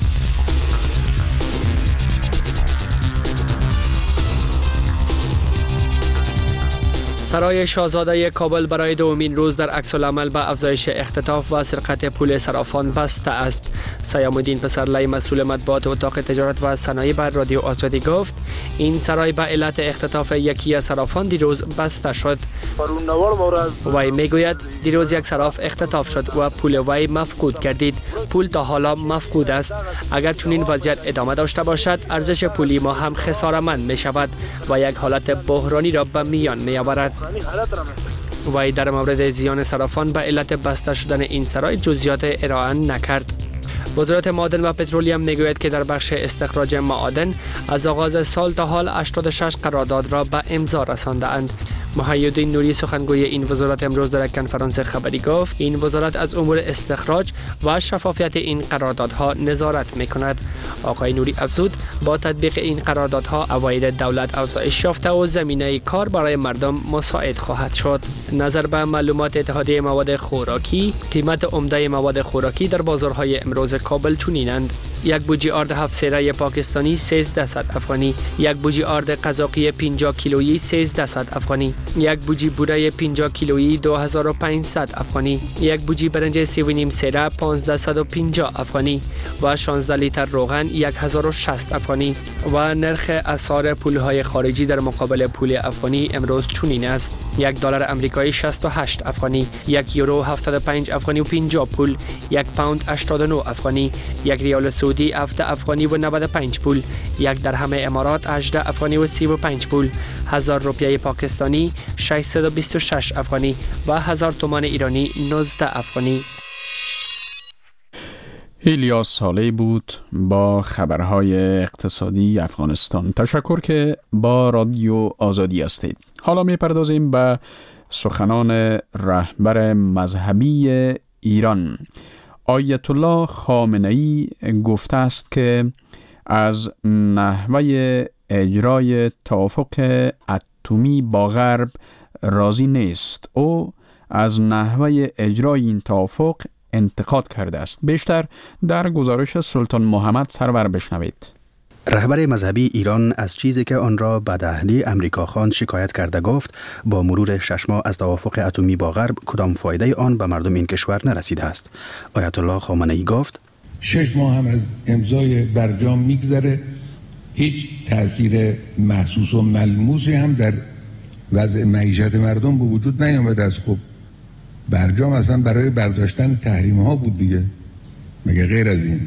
سرای شاهزاده کابل برای دومین روز در عکس‌العمل به افزایش اختطاف و سرقت پول صرافان بسته است. سیام الدین پسرلی مسئول مطبوعات اتاق تجارت و صنایع بر رادیو آزادی گفت این سرای به علت اختطاف یکی از صرافان دیروز بسته شد. وی میگوید دیروز یک صراف اختطاف شد و پول وی مفقود گردید. پول تا حالا مفقود است. اگر چنین وضعیت ادامه داشته باشد ارزش پولی ما هم خسارتمند می شود و یک حالت بحرانی را به میان می آورد. وی در مورد زیان صرافان به علت بسته شدن این سرای جزئیات ارائه نکرد. وزارت معادن و پترولیم میگوید که در بخش استخراج معادن از آغاز سال تا حال هشتاد و شش قرارداد را به امضا رسانده اند. محیدالدین نوری سخنگوی این وزارت امروز در کنفرانس خبری گفت این وزارت از امور استخراج و شفافیت این قراردادها نظارت میکند. آقای نوری افزود با تطبیق این قراردادها عواید دولت افزایش یافته و زمینه کار برای مردم مساعد خواهد شد. نظر به معلومات اتحادیه مواد خوراکی، قیمت عمده مواد خوراکی در بازارهای امروز کابل چنینند: یک بوجی آرد هفت سیره پاکستانی سیزده صد افغانی، یک بوجی آرد قزاقی پنجاه کیلویی سیزده صد افغانی، یک بوجی بوره پنجاه کیلویی دو هزار و پانصد افغانی، یک بوجی برنج سی و نیم سیره پانزده صد و پنجاه افغانی و شانزده لیتر روغن یک هزار و شصت افغانی. و نرخ اسعار پولهای خارجی در مقابل پول افغانی امروز چنین است: یک دلار آمریکایی شصت و هشت افغانی، یک یورو هفتاد و پنج افغانی و پنجاه پول، یک پوند هشتاد و نه افغانی، یک ریال سعودی هفت افغانی و نود و پنج پول، یک درهم امارات هجده افغانی و سی و پنج پول، هزار روپیه پاکستانی ششصد و بیست و شش افغانی و هزار تومان ایرانی نوزده افغانی. ایلیاس صالح بود با خبرهای اقتصادی افغانستان. تشکر که با رادیو آزادی هستید. حالا میپردازیم به سخنان رهبر مذهبی ایران. آیت الله خامنه‌ای گفته است که از نحوه اجرای توافق اتمی با غرب راضی نیست. او از نحوه اجرای این توافق انتقاد کرده است. بیشتر در گزارش سلطان محمد سرور بشنوید. رهبر مذهبی ایران از چیزی که آن را بداهلی امریکا خواند شکایت کرده گفت با مرور شش ماه از توافق اتمی با غرب کدام فایده آن به مردم این کشور نرسیده است. آیت الله خامنه‌ای گفت شش ماه هم از امضای برجام میگذره، هیچ تأثیر محسوس و ملموسی هم در وضع معیشت مردم به وجود نیامده است. خب برجام اصلا برای برداشتن تحریم ها بود دیگه، مگه غیر از این؟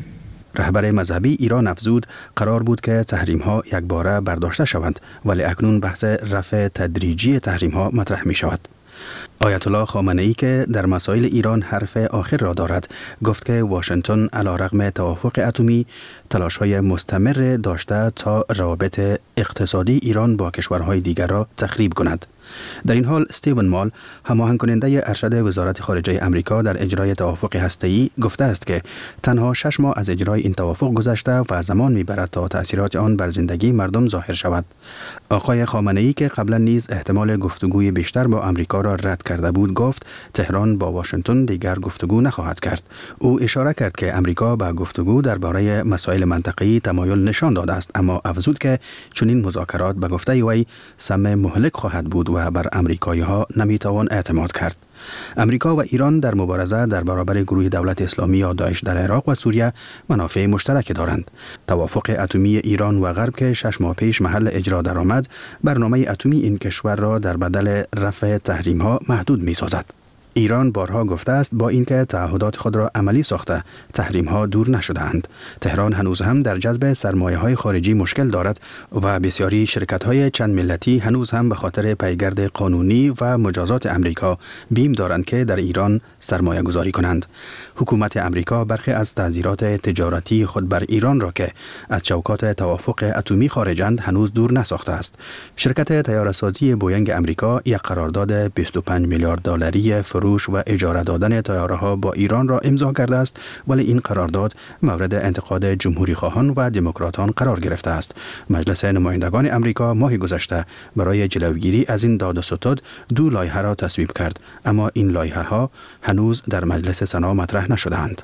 رهبر مذهبی ایران افزود قرار بود که تحریم ها یک باره برداشته شوند، ولی اکنون بحث رفع تدریجی تحریم ها مطرح می شود. آیت الله خامنه ای که در مسائل ایران حرف آخر را دارد، گفت که واشنگتن علیرغم توافق اتمی تلاش‌های مستمر داشته تا روابط اقتصادی ایران با کشورهای دیگر را تخریب کند. در این حال استیون مال، هماهنگ کننده ارشد وزارت خارجه امریکا در اجرای توافق هسته‌ای، گفته است که تنها شش ماه از اجرای این توافق گذشته و زمان می‌برد تا تأثیرات آن بر زندگی مردم ظاهر شود. آقای خامنه‌ای که قبلا نیز احتمال گفتگوی بیشتر با امریکا را رد کرده بود، گفت تهران با واشنگتن دیگر گفتگو نخواهد کرد. او اشاره کرد که امریکا به گفتگو درباره مسائل منطقه‌ای تمایل نشان داده است، اما افزود که چنین مذاکرات به گفته وی سم مهلک خواهد بود و بر امریکایی‌ها نمیتوان اعتماد کرد. امریکا و ایران در مبارزه در برابر گروه دولت اسلامی یا داعش در عراق و سوریه منافع مشترک دارند. توافق اتمی ایران و غرب که شش ماه پیش محل اجرا درآمد، برنامه اتمی این کشور را در بدل رفع تحریم‌ها محدود می‌سازد. ایران بارها گفته است با اینکه تعهدات خود را عملی ساخته، تحریم‌ها دور نشده‌اند. تهران هنوز هم در جذب سرمایه‌های خارجی مشکل دارد و بسیاری شرکت‌های چند ملتی هنوز هم به خاطر پیگرد قانونی و مجازات امریکا بیم دارند که در ایران سرمایه گذاری کنند. حکومت امریکا برخی از تعزیرات تجارتی خود بر ایران را که از چوکات توافق اتمی خارجند هنوز دور نساخته است. شرکت طیاره‌سازی بوینگ امریکا یک قرارداد بیست و پنج میلیارد دلاری فروش و اجاره دادن طیاره‌ها با ایران را امضا کرده است، ولی این قرارداد مورد انتقاد جمهوری خواهان و دموکراتان قرار گرفته است. مجلس نمایندگان امریکا ماه گذشته برای جلوگیری از این داد و ستد دو لایحه را تصویب کرد، اما این لایحه‌ها هنوز در مجلس سنا مطرح نشده‌اند.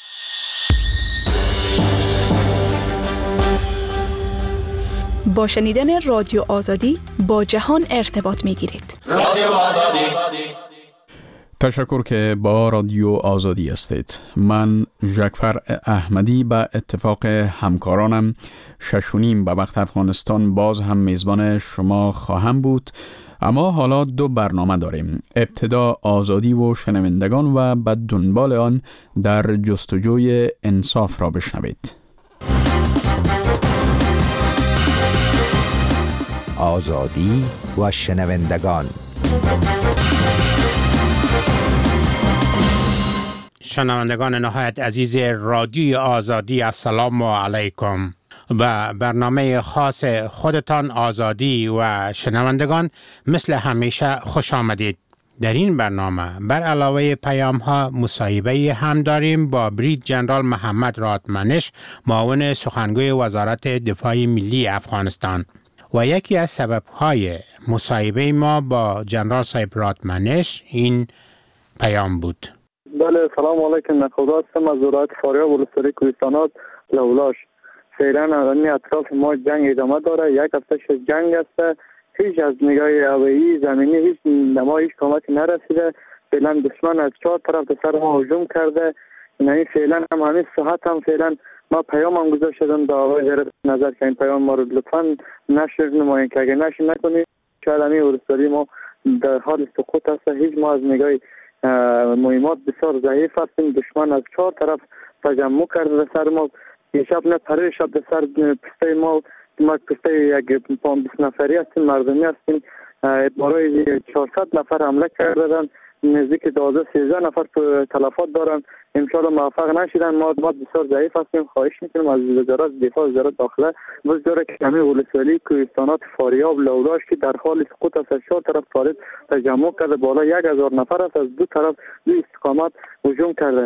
با شنیدن رادیو آزادی با جهان ارتباط می‌گیرید. رادیو آزادی. تشکر که با رادیو آزادی هستید. من ژکفر احمدی به اتفاق همکارانم ششونیم به وقت افغانستان باز هم میزبان شما خواهم بود، اما حالا دو برنامه داریم. ابتدا آزادی و شنوندگان و بعد دنبال آن در جستجوی انصاف را بشنوید. آزادی و شنوندگان. شنوندگان نهایت عزیز رادیوی آزادی، السلام علیکم. به برنامه خاص خودتان آزادی و شنوندگان مثل همیشه خوش آمدید. در این برنامه بر علاوه پیام ها مصاحبه هم داریم با برید جنرال محمد رادمنش، معاون سخنگوی وزارت دفاع ملی افغانستان. و یکی از سبب‌های مصاحبه ما با جنرال صاحب رادمنش این پیام بود. بله، سلام علیکم. نخودا هستم از ولایت فاریاب ولسوالی کوهستانات لولاش. فعلا الان اطراف ما جنگ ادامه داره. یک هفته شد جنگ است. هیچ از نگاه هوایی زمینی هیچ نما هیچ کمکی نرسیده. فعلا دشمن از چهار طرف به سر ما هجوم کرده. یعنی فعلا هم همین صحت هم فعلا ما پیام هم گذاشتم به آقای وزیر نظر که این پیام ما رو لطفاً نشر نمایید که اگه نشر نکنید شاید همین ولسوالی ما در حال سقوط است. هیچ ما از نگاه مهمات بسیار ضعیف هستیم. دشمن از چهار طرف تجمع کرده به سر ما. این شب نه پره شب به سر پسته ما ما پسته یک پان بیست نفری هستیم، مردمی هستیم. برای چهارصد نفر حمله کردن، نزدیک دوازده سیزده نفر تلفات دارن. انشاءالله موفق نشدن. ما ما بسیار ضعیف هستیم. خواهش میکنم از وزارت دفاع، وزارت داخله بذاره که همه ولسوالی کوهستانات فاریاب لولاش که در حال سقوط است، از چهار طرف طالب تجمع کرده، بالا یک هزار نفر است، از دو طرف دو استقامت هجوم کرده.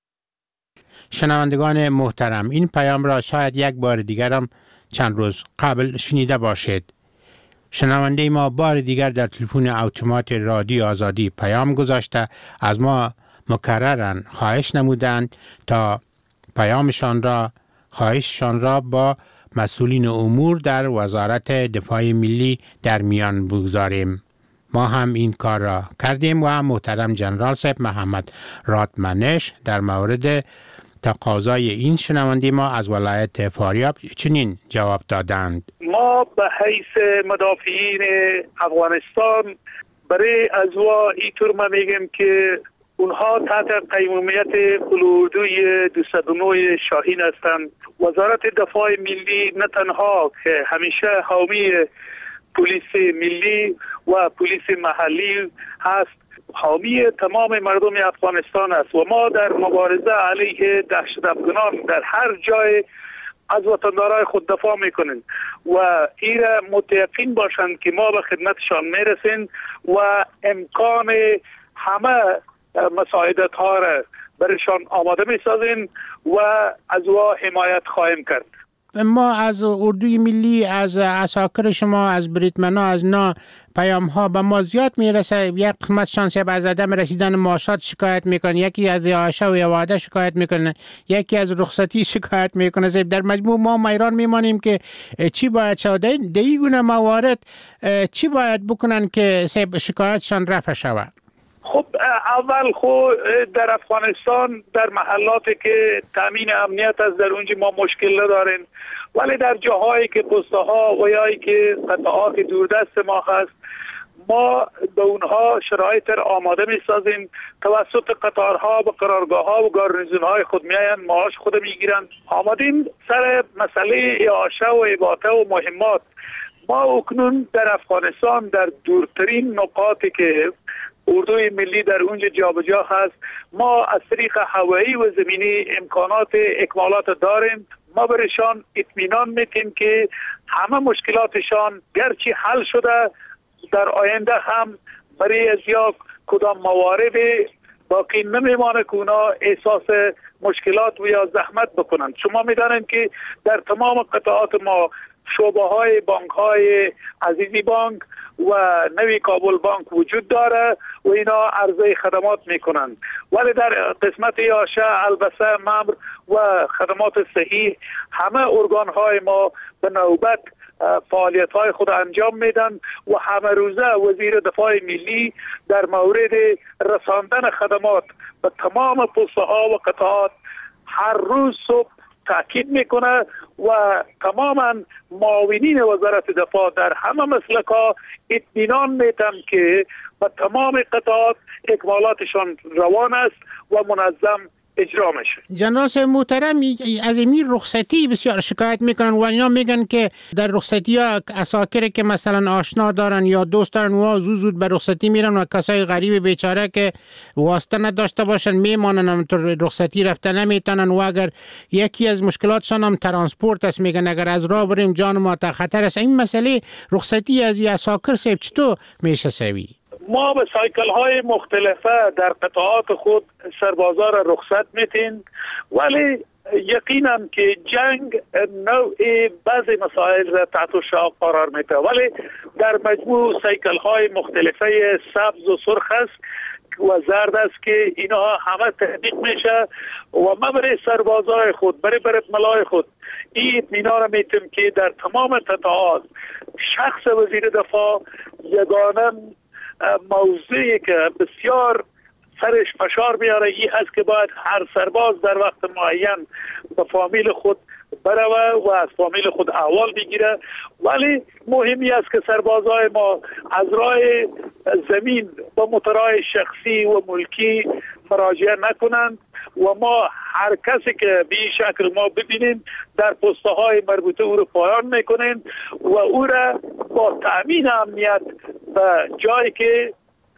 شنوندگان محترم، این پیام را شاید یک بار دیگر هم چند روز قبل شنیده باشید. شنونده ما بار دیگر در تلفن اتومات رادیو آزادی پیام گذاشته، از ما مکررن خواهش نمودند تا پیامشان را خواهششان را با مسئولین امور در وزارت دفاع ملی در میان بگذاریم. ما هم این کار را کردیم و محترم جنرال صاحب محمد رادمنش در مورد تقاضای این شنونده ما از ولایت فاریاب چنین جواب دادند. ما به حیث مدافعین افغانستان برای ازوا اینطور ما میگیم که اونها تحت قیمومیت قلوردوی دویست و نه شاهین هستند. وزارت دفاع ملی نه تنها که همیشه حامی پلیس ملی و پلیس محلی هست، حامی تمام مردم افغانستان است و ما در مبارزه علیه دهشت افغانان در هر جای از وطندارای خود دفاع میکنیم و این متیقین باشند که ما به خدمتشان میرسیم و امکان همه مساعدت ها را برشان آماده میسازیم و از او حمایت خواهیم کرد. ما از اردوی ملی، از عساکر شما، از بریتمنا، از نا پیام ها به ما زیاد میرسه. یک قسمت شانسی از عدم رسیدن معاشات شکایت میکنن، یکی از عایشه و یواده شکایت میکنن، یکی از رخصتی شکایت میکنه. در مجموع ما میران میمانیم که چی باید شود. در این گونه موارد چی باید بکنن که شکایتشان رفع شود؟ خب اول خود در افغانستان در محلاتی که تامین امنیت است در اونجا ما مشکل نداریم، ولی در جاهایی که پسته ها و یایی که قطعات دوردست ما هست ما به اونها شرایط را آماده می سازیم. توسط قطارها و قرارگاه ها و گارنیزون های خود می آیند، معاش خود می گیرند. آمدیم سر مسئله اعاشه و اباطه و مهمات. ما اکنون در افغانستان در دورترین نقاطی که اردوی ملی در اونجا جابجا هست، ما از طریق هوایی و زمینی امکانات اکمالات داریم. ما برشان اطمینان میتیم که همه مشکلاتشان گرچه حل شده در آینده هم برای از یا کدام موارد باقی نمیمانه که اونا احساس مشکلات و یا زحمت بکنند. شما میدانید که در تمام قطعات ما شعبه های بانک های عزیزی بانک و نوی کابل بانک وجود داره و اینا عرضه خدمات میکنند، ولی در قسمت اعاشه، البسه، ممر و خدمات صحیح همه ارگان های ما به نوبت فعالیت های خود انجام میدن و همه روزه وزیر دفاع ملی در مورد رساندن خدمات به تمام پسته ها و قطعات هر روز صبح تاکید میکنه و تماما معاونین وزارت دفاع در همه مسلک ها اطمینان میتن که به تمام قطعات اکمالاتشان روان است و منظم اجرا میشه. جناب محترم، از این رخصتی بسیار شکایت میکنن و اینا میگن که در رخصتی ها عساکر که مثلا آشنا دارن یا دوست دارن و زود زود به رخصتی میرن و کسای غریب بیچاره که واسطه نداشته باشن میمانن، هم تو رخصتی رفته نمیتونن و اگر یکی از مشکلاتشان هم ترانسپورت است، میگن اگر از راه بریم جان ما تا خطر است. این مسئله رخصتی از عساکر سیب چطور میشه سوی؟ ما به سایکل های مختلفه در قطعات خود سربازا را رخصت میتین، ولی یقینا که جنگ نوع بعضی مسائل را تحت شعار قرار میده، ولی در مجموع سایکل های مختلفه سبز و سرخ است و زرد است که اینا همه تحقیق میشه و ما برای سربازای خود، برای برتملای خود این اطمینان میتیم که در تمام قطعات شخص وزیر دفاع یگانه موضوعی که بسیار سرش فشار بیاره این هست که باید هر سرباز در وقت معین به فامیل خود بروه و از فامیل خود احوال بگیره، ولی مهمی است که سربازای ما از راه زمین به موتورهای شخصی و ملکی مراجعه نکنند و ما هر کسی که به این شکل ما ببینیم در پسته های مربوطه او رو پایان میکنیم و او را با تأمین امنیت به جایی که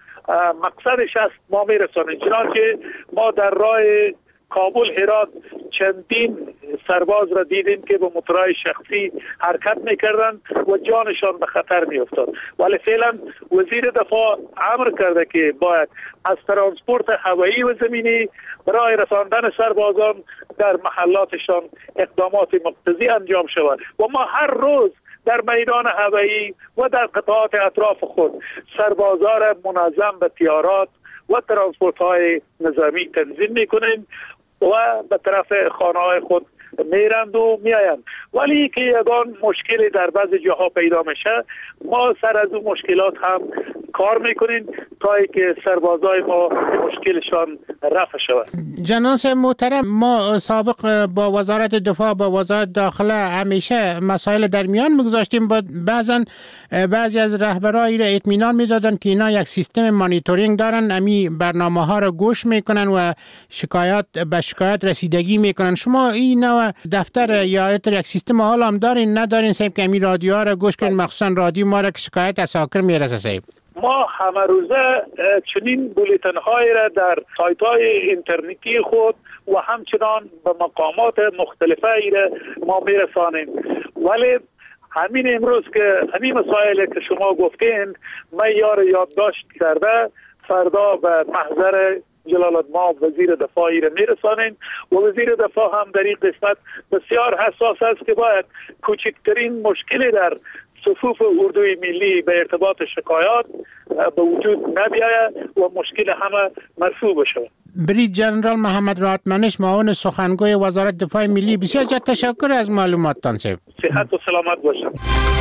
مقصدش است ما میرسانیم. چنانکه ما در راه کابل هرات چندین سرباز را دیدیم که با موتورهای شخصی حرکت میکردن و جانشان به خطر میافتاد، ولی فعلا وزیر دفاع امر کرده که باید از ترانسپورت هوایی و زمینی برای رساندن سربازان در محلاتشان اقدامات مقتضی انجام شود و ما هر روز در میدان هوایی و در قطعات اطراف خود سربازا را منظم به تیارات و ترانسپورت های نظامی تنظیم میکنیم و به طرف خانه های خود میرند و میآیند. ولی که یگان مشکلی در بعضی جاها پیدا میشه، ما سر از اون مشکلات هم کار میکنیم تا اینکه سربازای ما مشکلشان رفع شود. جناب محترم، ما سابق با وزارت دفاع با وزارت داخله همیشه مسائل در میان میگذاشتیم، بعضا بعضی از رهبرای را اطمینان میدادن که اینا یک سیستم مانیتورینگ دارن، امی برنامه ها را گوش میکنن و شکایت به شکایت رسیدگی میکنن. شما این نوع دفتر یا یک سیستم حال هم دارین ندارین صاحب که امی رادیو ها را گوش کنین، مخصوصا رادیو ما را که شکایت از حاکم میرسه صاحب؟ ما همه روزه چنین بولیتن های را در سایت های اینترنتی خود و همچنان به مقامات مختلفه ای را ما میرسانیم. ولی همین امروز که همین مسائل که شما گفتین من یار یادداشت کرده فردا به محضر جلال الدماغ وزیر دفاعی را میرسانیم و وزیر دفاع هم در این قسمت بسیار حساس است که باید کوچکترین مشکلی در صفوف اردوی ملی به ارتباط شکایات به وجود نبیاید و مشکل همه مرفوع بشه. برید جنرال محمد راحت منش، معاون سخنگوی وزارت دفاع ملی، بسیار زیاد تشکر از معلوماتتان صاحب. صحت و سلامت باشم.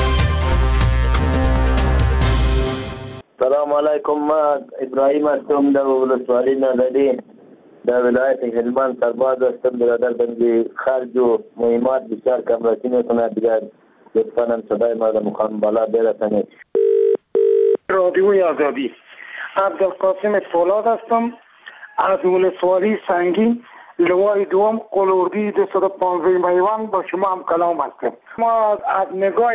سلام علیکم، من ابراهیم هستم در ولسوالی نازنین در ولایت هلمند سرباز هستم. برادر بندی خرج و مهمات بسیار کمرسی میکنه، دیگر لطفاً هم صدای مردم مخوام بالا برسنید. رادیوی آزادی، عبدالقاسم فولاد هستم از ولسوالی سنگین، لوای دوم قلوردی دویست و پانزده میوان. با شما هم کلام هستم. ما از نگاه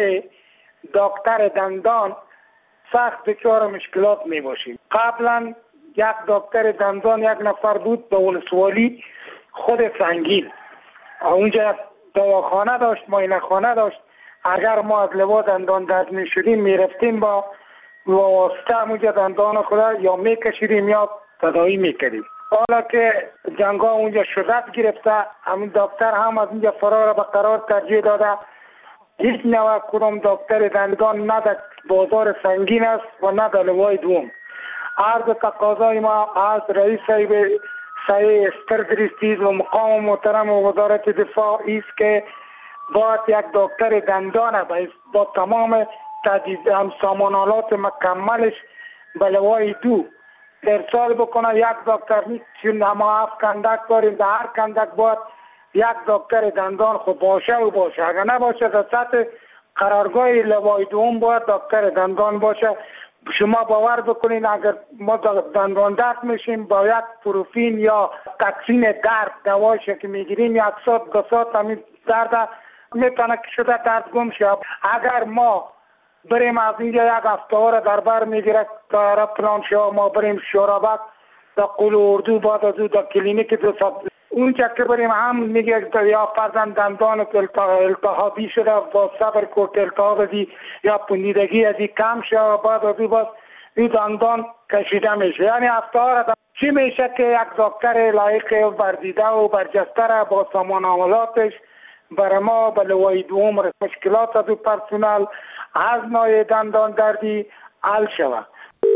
دکتر دندان سخت دچار مشکلات می باشیم. قبلا یک دکتر دندان یک نفر بود به ولسوالی خود سنگین، اونجا دواخانه داشت، معاینه خانه داشت. اگر ما از لوا دندان درد می شدیم می رفتیم با واسطه اونجا دندان خدا یا می کشیدیم یا تداوی می کردیم. حالا که جنگا اونجا شدت گرفته، همین دکتر هم از اونجا فرار به قرار ترجیح داده. هیچ نوع کدام دکتر دندان نه در بازار سنگین است و نه در لوای دوم. عرض تقاضای ما از رئیس صاحب سایه استردریستیز و مقام محترم وزارت دفاع است که باید یک دکتر دندان با تمام تجهیز هم سامانالات مکملش به لوای دو ارسال بکنه. یک دکتر نیست، چون ما هفت کندک داریم، در هر کندک باید یک دکتر دندان خود باشه و باشه. اگر نباشه در سطح قرارگاه لوای دوم باید دکتر دندان باشه. شما باور بکنین اگر ما دندان درد میشیم با یک پروفین یا تکسین درد دوایش که میگیریم یک ساعت دو ساعت همین درد میتونه که شده درد گم شه. اگر ما بریم از اینجا یک هفته ها را در بر میگیره که پلان شو ما بریم شورابک در قول اردو بعد از او در کلینیک دو ساعت اونجا که بریم هم میگه یا فرزن دندان التهابی شده با صبر کوت التهاب دی یا پوندیدگی ازی کم شده بعد از او باز این دندان کشیده میشه. یعنی هفته ها را چی میشه که یک دکتر لایق بردیده و برجسته را با سامان عملاتش برای ما به لوای دوم مشکلات از پرسنل از نوع دندان دردی حل شود.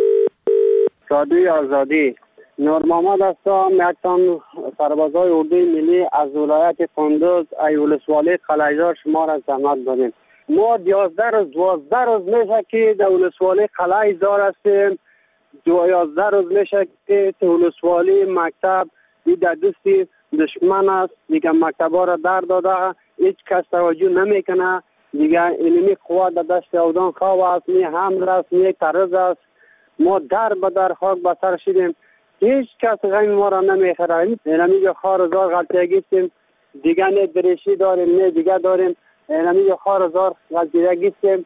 رادیوی آزادی، نور محمد هستم، یک تن سربازای اردوی ملی از ولایت کندوز ای ولسوالی قلعه‌زار شما را زحمت دادیم. ما یازده روز دوازده روز میشه که در ولسوالی قلعه‌زار هستیم، یازده روز میشه که در ولسوالی مکتب در دست دشمن است، دیگه مکتبا را در داده، هیچ کس توجه نمیکنه. دیگه علمی قوت در دست اودان خواه است، می حمل است، می ترز است. ما در به در خاک بسر شدیم، هیچ کس غیم ما را نمیخره. اینمی خار زار غلطیگی هستیم، دیگه نه دریشی داریم نه دیگه داریم، اینمی خار زار غلطیگی هستیم.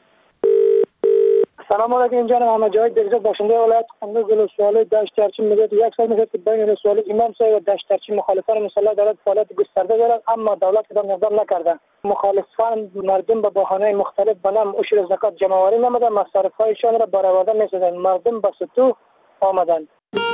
سلام علیکم، جناب محمد جاوید درجه باشنده ولایت کندوز ولسوالی دشت چرچی میگوید یک سال میشه که بین ولسوالی امام صاحب و دشت چرچی مخالفان مسلح دولت فعالیت گسترده دارد، اما دولت کدام اقدام نکرده. مخالفان مردم به بهانه‌های مختلف به نام عشر زکات جمع‌آوری نموده، مصارف‌هایشان را برآورده می‌سازند. مردم به سطوح آمدند.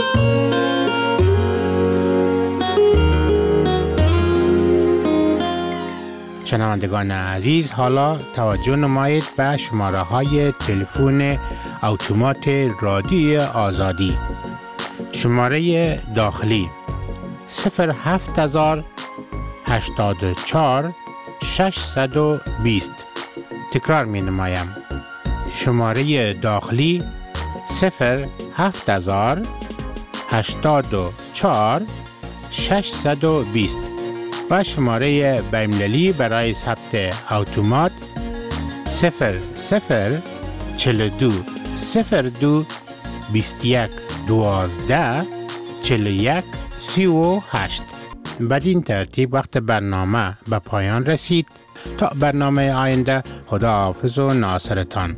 شنوندگان عزیز، حالا توجه نمایید به شماره های تلفن اتومات رادیوی آزادی. شماره داخلی صفر هفت هزار هشتاد و چهار ششصد و بیست. تکرار می نمایم. شماره داخلی صفر هفت هزار هشتاد و چهار ششصد و بیست و شماره بین‌المللی برای ثبت اتومات صفر صفر چهل و دو صفر دو بیست و یک دوازده چهل و یک سی و هشت. بدین ترتیب وقت برنامه به پایان رسید. تا برنامه آینده، خدا حافظ و ناصرتان.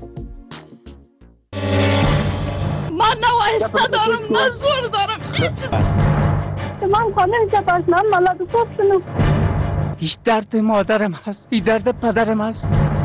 من نه وایسته دارم نه زور دارم هیچ. من خانه که پس من ملت خوب شنو. هیچ درد مادرم هست، هیچ درد پدرم هست.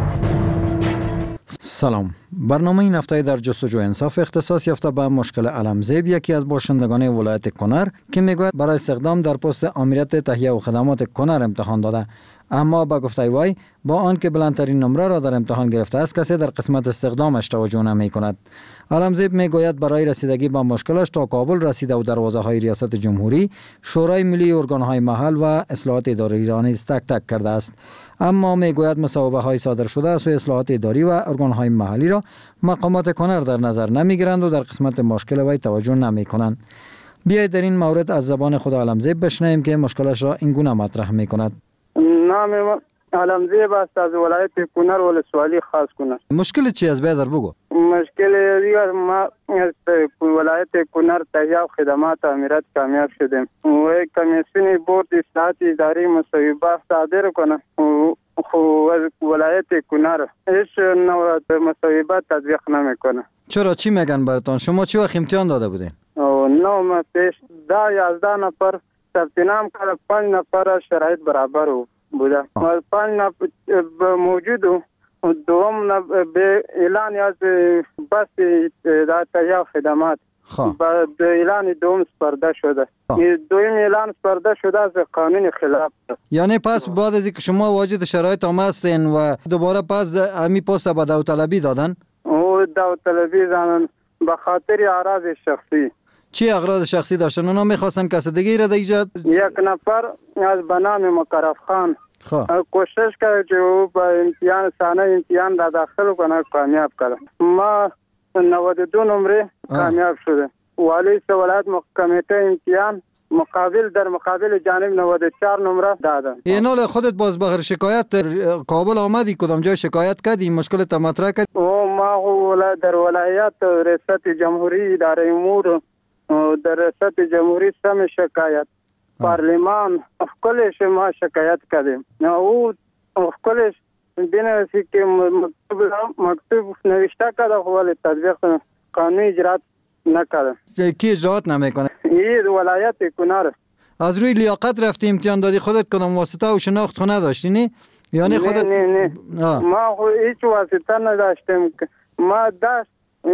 سلام. برنامه این هفته در جستجو انصاف اختصاص یافته به مشکل علمزیب، یکی از باشندگان ولایت کنر که میگوید برای استخدام در پست آمریت تهیه و خدمات کنر امتحان داده، اما با گفته وی با آن که بلندترین نمره را در امتحان گرفته است کسی در قسمت استخدامش توجه نمی کند. علمزیب میگوید برای رسیدگی به مشکلش تا کابل رسیده و دروازه های ریاست جمهوری، شورای ملی، ارگان های محل و اصلاحات اداری را نیز تک تک کرده است، اما میگوید مصوبه های صادر شده از سوی اصلاحات اداری و ارگان های محلی را مقامات کنر در نظر نمی گیرند و در قسمت مشکل وی توجه نمی کنند. بیایید در این مورد از زبان خود علمزیب بشنویم که مشکلش را این گونه مطرح می کند. نام من علمزیب است، از ولایت کنر ولسوالی خاص کنر. مشکل چی است بیادر بگو؟ مشکل دیگر ما از ولایت کنر تهیه و خدمات آمریت کامیاب شدیم و کمیسیون بورد اصلاحات اداری مصوبه صادر کنه خو از ولایت کنر هیچ نوع مصوبه تطبیق نمیکنه. چرا چی میگن براتون؟ شما چی وقت امتحان داده بودین؟ او نو ما پیش دا یازده نفر ثبت نام کرد، پنج نفر شرایط برابر بوده. پنج نفر موجود و دوم به اعلان از بس دا تهیه خدمات با اعلان دوم سپرده شده. دویم اعلان سپرده شده از قانون خلاف. یعنی پس بعد از اینکه شما واجد شرایط هم هستین و دوباره پس امی پست به داوطلبی دادن؟ او داوطلبی دادن به خاطر اعراض شخصی. چی اغراض شخصی داشتن؟ اونا میخواستن کسدگی را ایجاد؟ یک نفر از بنام مکرف خان کوشش کرد که او با امتحان سانه امتحان را داخل کنه، کامیاب کرد. ما نود و دو نمره کامیاب شده. والی ولایت کمیته امتحان مقابل در مقابل جانب نود و چهار نمره دادن. اینال خودت باز بغیر شکایت در کابل آمدی کدام جای شکایت کردی مشکل تا مطرح کردی؟ او ما در ولایت ریاست جمهوری اداره امور در ریاست جمهوری سم شکایت پارلمان کلش ما شکایت کردیم. او کلش بنویسی که مکتوب مکتوب نوشته کرده ولی تطبیق قانونی اجرات نکرده. کی اجرات نمیکنه؟ این ولایت کنر. از روی لیاقت رفتی امتحان دادی خودت کدام واسطه و شناخت خو نداشتی نه؟ یعنی خودت نه نه نه ما هیچ واسطه نداشتم. ما داشت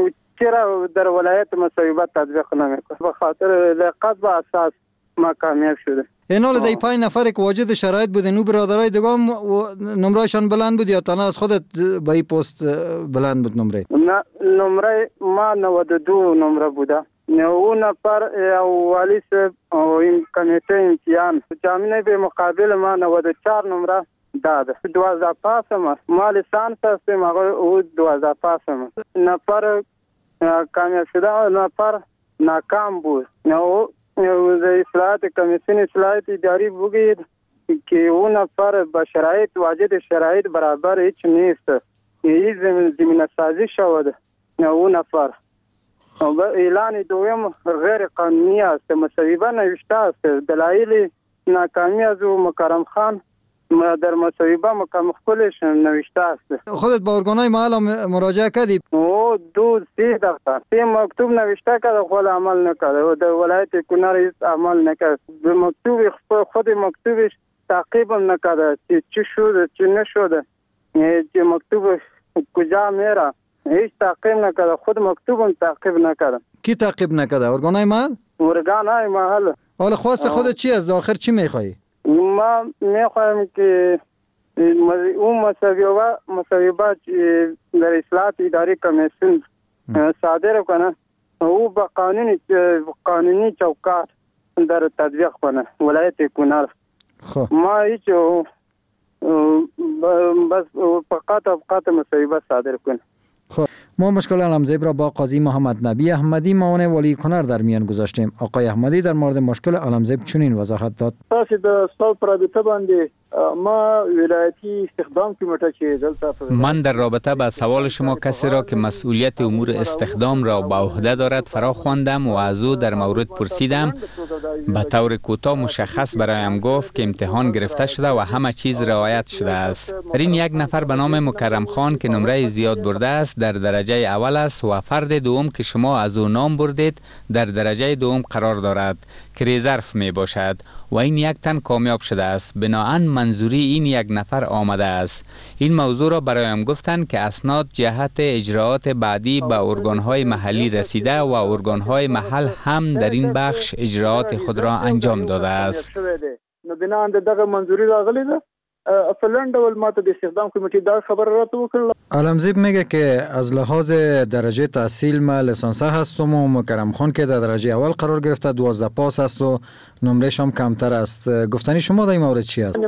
چرا در ولایت مصوبه تطبیق نمیکنه؟ به خاطر لیاقت به اساس ما کامیاب شده. اینال دی پنج نفر که واجد شرایط بودن او برادرای دیگه هم نمرهشان بلند بود یا تنها از خودت به این پست بلند بود نمره؟ نه نمره ما نود و دو نمره بوده. او نفر اولی صاحب این کمیته امتحان جامعه به مقابل ما نود و چهار نمره داده. دوازده پاسم است. ما لیسانس هستیم او دوازده پاسم است. نفر کامیاب شده نفر ناکام بود. او در اصلاحات کمیسیون اصلاحات اداری بگید که اون نفر با شرایط واجد شرایط برابر هیچ نیست. این زمینه سازی شده. اون نفر اعلان دوم غیر قانونی است. مصوبه نوشته است. دلایل ناکامی از مکرم خان در مصوبه مکرم خپلش نوشته است. خودت با ارگانهای محل مراجعه کردی؟ او دو سی دفعه سی مکتوب نوشته کرده خود عمل نکرده و در ولایت کنر عمل نکرده. به مکتوب خود مکتوبش تعقیب نکرده چی شده چی نشده، چی مکتوب کجا میره هیچ تعقیب نکرده. خود مکتوب تعقیب نکرده. کی تعقیب نکرده؟ ارگانهای محل؟ ارگانهای محل. حالا خواست خودت چی از داخل چی میخوایی؟ ما میخوایم که اون مصوبه مصوبه در اصلاحات اداری کمیسیون صادر کنه او با قانونی قانونی چوکات در تطبیق کنه ولایت کنر. خب ما هیچ بس فقط فقط مصیبت صادر کنیم. خب ما مشکل علمزیب را با قاضی محمد نبی احمدی معاون ولی کنر در میان گذاشتیم. آقای احمدی در مورد مشکل علمزیب چنین وضاحت داد. تاسو د سال پرابطه باندې ما ولایتی استخدام کمیته چې دلته من در رابطه با سوال شما کسی را که مسئولیت امور استخدام را به عهده دارد فرا خواندم و از او در مورد پرسیدم. به طور کوتاه مشخص برایم گفت که امتحان گرفته شده و همه چیز رعایت شده است. در این یک نفر به نام مکرم خان که نمره زیاد برده است در درجه اول است و فرد دوم که شما از او نام بردید در درجه دوم قرار دارد که رزرو می باشد و این یک تن کامیاب شده است. بناهن منظوری این یک نفر آمده است. این موضوع را برایم گفتند که اسناد جهت اجراعات بعدی به ارگانهای محلی رسیده و ارگانهای محل هم در این بخش اجراعات خود را انجام داده است. نو بناهن دغه منظوری راغلی ده فلند ول ماته د استخدام کمیټې دا خبر راته وکړه. علمزیب میگه که از لحاظ درجه تحصیل ما لیسانسه هستم و مکرم خان که در درجه اول قرار گرفته دوازده پاس است و نمرش هم کمتر است. گفتنی شما در این مورد چی است؟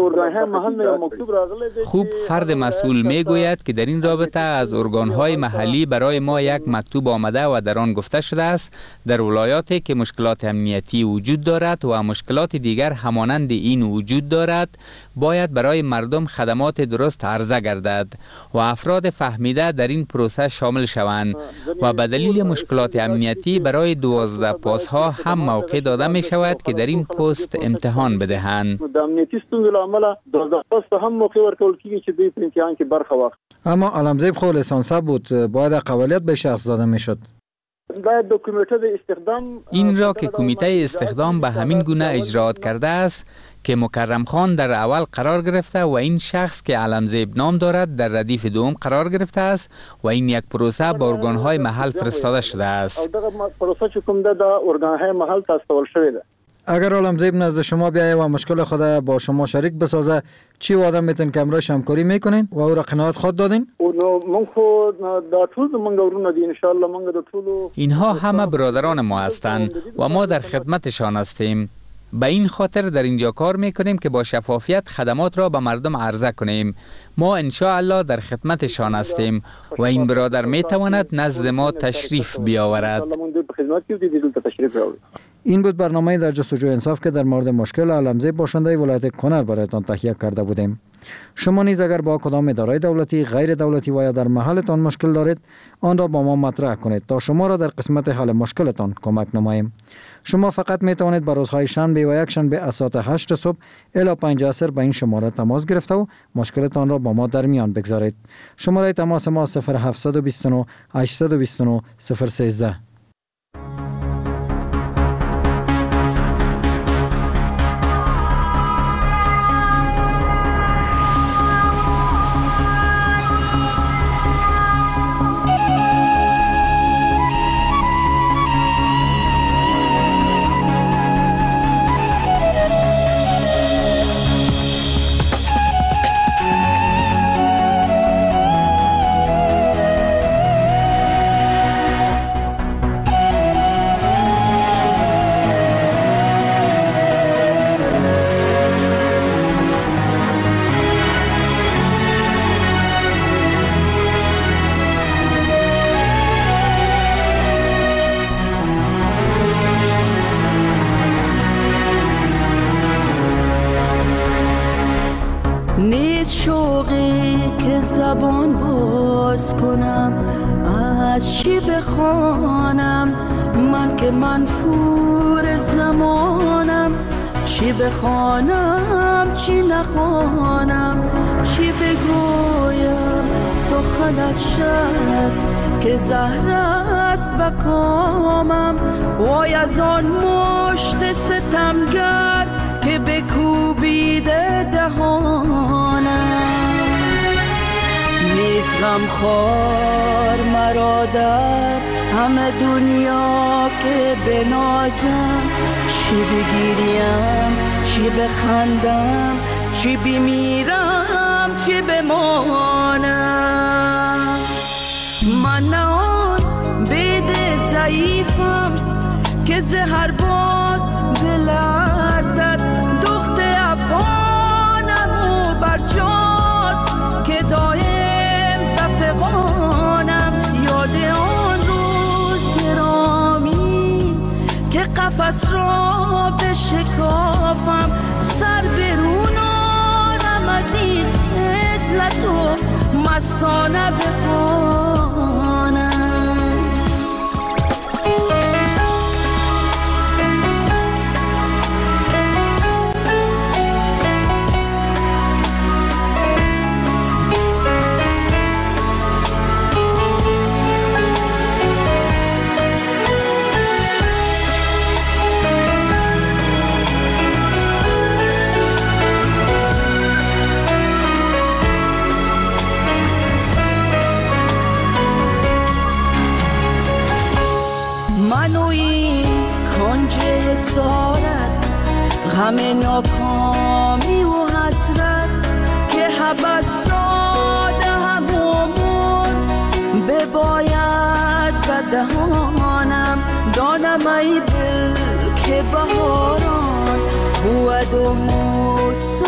خوب فرد مسئول میگوید که در این رابطه از ارگانهای محلی برای ما یک مکتوب آمده و در آن گفته شده است در ولایاتی که مشکلات امنیتی وجود دارد و مشکلات دیگر همانند این وجود دارد باید برای مردم خدمات درست عرضه گردد و افراد فهمیده در این پروسه شامل شوند و به دلیل مشکلات امنیتی برای دوازده پاس ها هم موقع داده می شود که در این پست امتحان بدهند. اما علمزیب خو لیسانسه بود، باید قبولیت به شخص داده می شد. این را که کمیته استخدام به همین گونه اجراات کرده است که مکرم خان در اول قرار گرفته و این شخص که علمزیب نام دارد در ردیف دوم قرار گرفته است و این یک پروسه با ارگانهای محل فرستاده شده است. اگر علمزیب نزد شما بیایه و مشکل خود با شما شریک بسازه چی وعده میتون که امروز همکاری میکنین و او را قناعت خود دادین؟ اینها همه برادران ما هستند و ما در خدمتشان هستیم. به این خاطر در اینجا کار میکنیم که با شفافیت خدمات را به مردم عرضه کنیم. ما ان شاء الله در خدمتشان هستیم و این برادر میتواند نزد ما تشریف بیاورد. این بود برنامه در جستجوی انصاف که در مورد مشکل علمزیب باشنده ولایت کنر برایتان تهیه کرده بودیم. شما نیز اگر با کدام اداره دولتی، غیر دولتی و یا در محلتان مشکل دارید آن را با ما مطرح کنید تا شما را در قسمت حل مشکلتان کمک نماییم. شما فقط می توانید به روزهای شنبه و یک شنبه از ساعت هشت صبح الی پنج عصر به این شماره تماس گرفته و مشکلتان را با ما در میان بگذارید. شماره تماس ما صفر هفت دو نه هشت دو نه صفر یک سه. بخوانم چی نخوانم چی بگویم سخنت شد که زهر است به کامم وای از آن مشت ستمگر که بکوبیده دهانم نیز غمخوار مرا در همه دنیا که بنازم چی بگیریم چی بخندم چی بمیرم چی بمانم من نه آن بید ضعیفم که زهر باد بلرزد دخت قفس را بشکافم، سر برون آرم از این عزلت و مستانه بخوانم. غم ناکامی و حسرت که حبس ساده همومون بباید به دهانم، دانم ای دل که بهاران بود و موسا